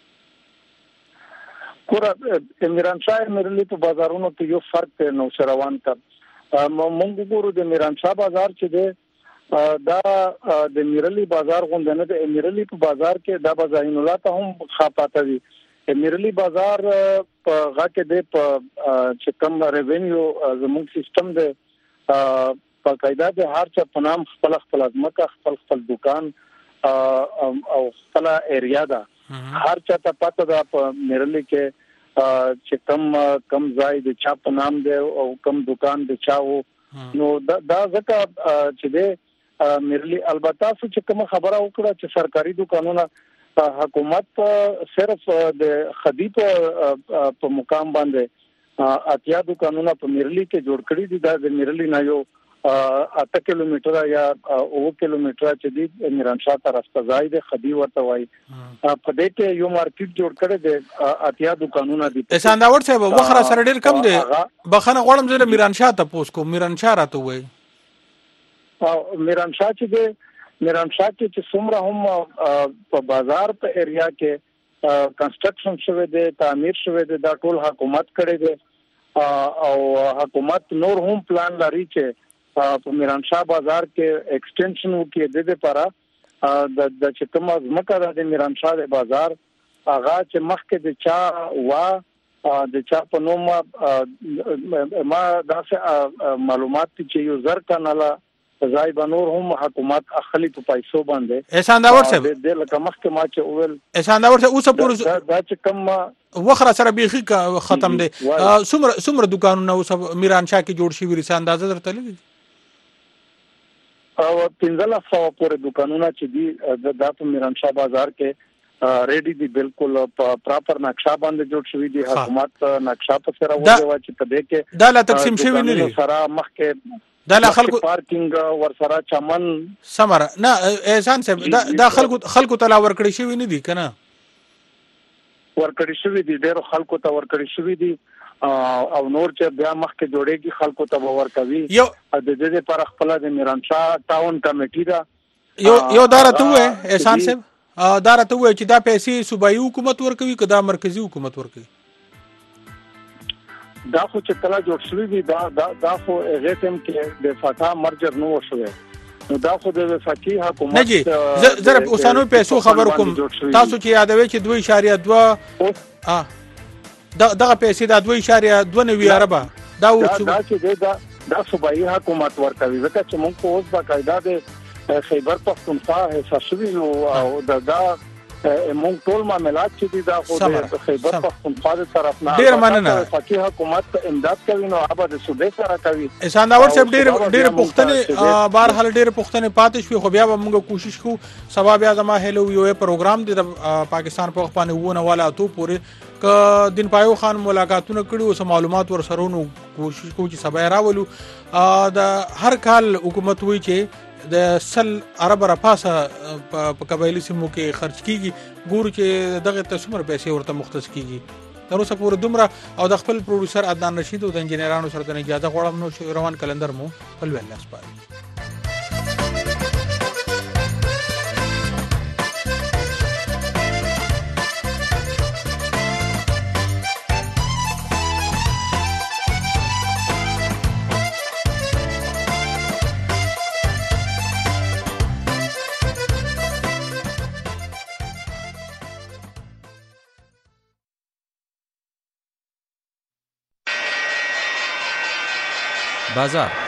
S: کور میران شاه میرلی په بازارونو کې یو فرق نو روان کړ. موږ ګورو د میران شاه بازار چې دی دا د میرلی بازار غوندنه د میرلی په بازار کې دا بازارین الله ته هم خاطه وي. میرلی بازار په غاکه د په چې کوم ریوینیو زموږ سیستم د په قاعده د هر چا په نام خپل خپل ځمکه خپل خپل دکان او خپل ایریا ده. هر چا ته پته ده په میرلی کې چې کم کم ځای د چا په نام دی او کم دکان د چا وو. نو دا ځکه چې د میرلی البته چې کوم خبره وکړه چې سرکاري دکانونه حکومت صرف د خدیپ په مقام باندې اتیا دکانونه په میرلی کې جوړ کړی دي. دا د میرلی نه یو اته کیلومتره یا او کیلومتره چې دی میران شاه ته راستځای دی خدي ورته وای په دې کې یو مارکیټ جوړ کړی دی اتیا دکانونه دي.
A: احسانداور صاحب وخره سره ډیر کم دی بخنه غوړم زره میران شاه ته پوس کو میران شاه راته وای
S: او میران شاه چې دی میران شاه چې څومره هم په بازار په ایریا کې کنسټرکشن شوی دی تعمیر شوی دی دا ټول حکومت کړی دی او حکومت نور هم پلان لري چې په میران شاه بازار کې ایکسټنشن وکړي د دې لپاره د د چې کوم ځمکه د میران شاه بازار هغه چې مخکې د چا وا د چا په نوم ما داسې معلومات چې یو زر کناله ځای بنور هم حکومت اخلي په پیسو باندې.
A: احسانداور صاحب
S: د لکه مخکې ما چې اول
A: احسانداور صاحب اوس پور
S: دا چې کوم
A: وخره سره بيخي ختم دي څومره څومره دکانونه اوس میران شاه کې جوړ شي ورسه اندازه درته لګي
S: او پنځله سو پورې دکانونه چې دي د په میران شاه بازار کې ریډي دي بالکل پراپر نقشه باندې جوړ شوی دي. حکومت نقشه په سره وځي چې په دې کې
A: دا لا تقسیم شوی نه دي
S: سره مخکې
A: دا لا خلکو
S: پارکینګ ور سره چمن
A: سمره نه احسان صاحب دا دا خلکو خلکو ته لا ورکړی شوی نه دي کنه
S: ورکړی شوی دي ډېر خلکو ته ورکړی شوی دي او نور چې بیا مخکې جوړېږي خلکو ته باور کوي.
A: یو
S: د دې لپاره خپل د میران شاه ټاون کمیټي دا
A: یو یو دارته وې احسان صاحب دارته وې چې دا پیسې صوبایي حکومت ورکوي که دا مرکزی حکومت ورکوي
S: دا خو چې کله جوړ شوی دی دا دا خو هغه تم کې د فاتا مرجر نو وشوي نو دا خو د وفاقي حکومت
A: نه جی زره اوسانو پیسو خبر کوم تاسو چې یادوي چې دوه اشاریه دوه اه دا دغه پیسې د دوه اشاریه دوه نوي عربه دا
S: دا چې دا دا صوبایي حکومت ورکوي ځکه چې موږ اوس باقاعده د خیبر پختونخوا حساب شوی او دا دا موږ ټول معاملات چې دي دا خو د خیبر پختونخوا د طرف نه
A: ډیر مننه
S: وفاقي حکومت امداد کوي نو هغه د صوبې سره کوي.
A: احسانداور صاحب ډیر ډیر پښتنه بهر حال ډیر پښتنه پاتې شوی خو بیا به موږ کوشش کوو سبا بیا زما هلو یو پروګرام دی د پاکستان په خپل ونه والا تو پورې ک دین پایو خان ملاقاتونه کړي او سم معلومات ور سرونو کوشش کوو چې سبا راولو د هر کال حکومت وی چې د سل عرب را پاسه په قبایلی سیمو کې خرج کیږي ګورو چې دغه تسمر پیسې ورته مختص کیږي تر اوسه پورې دومره او د خپل پروډوسر عدنان رشید او د انجینرانو سره د اجازه غواړم نو روان کلندر مو خپل ویل اسپاره
T: بازار.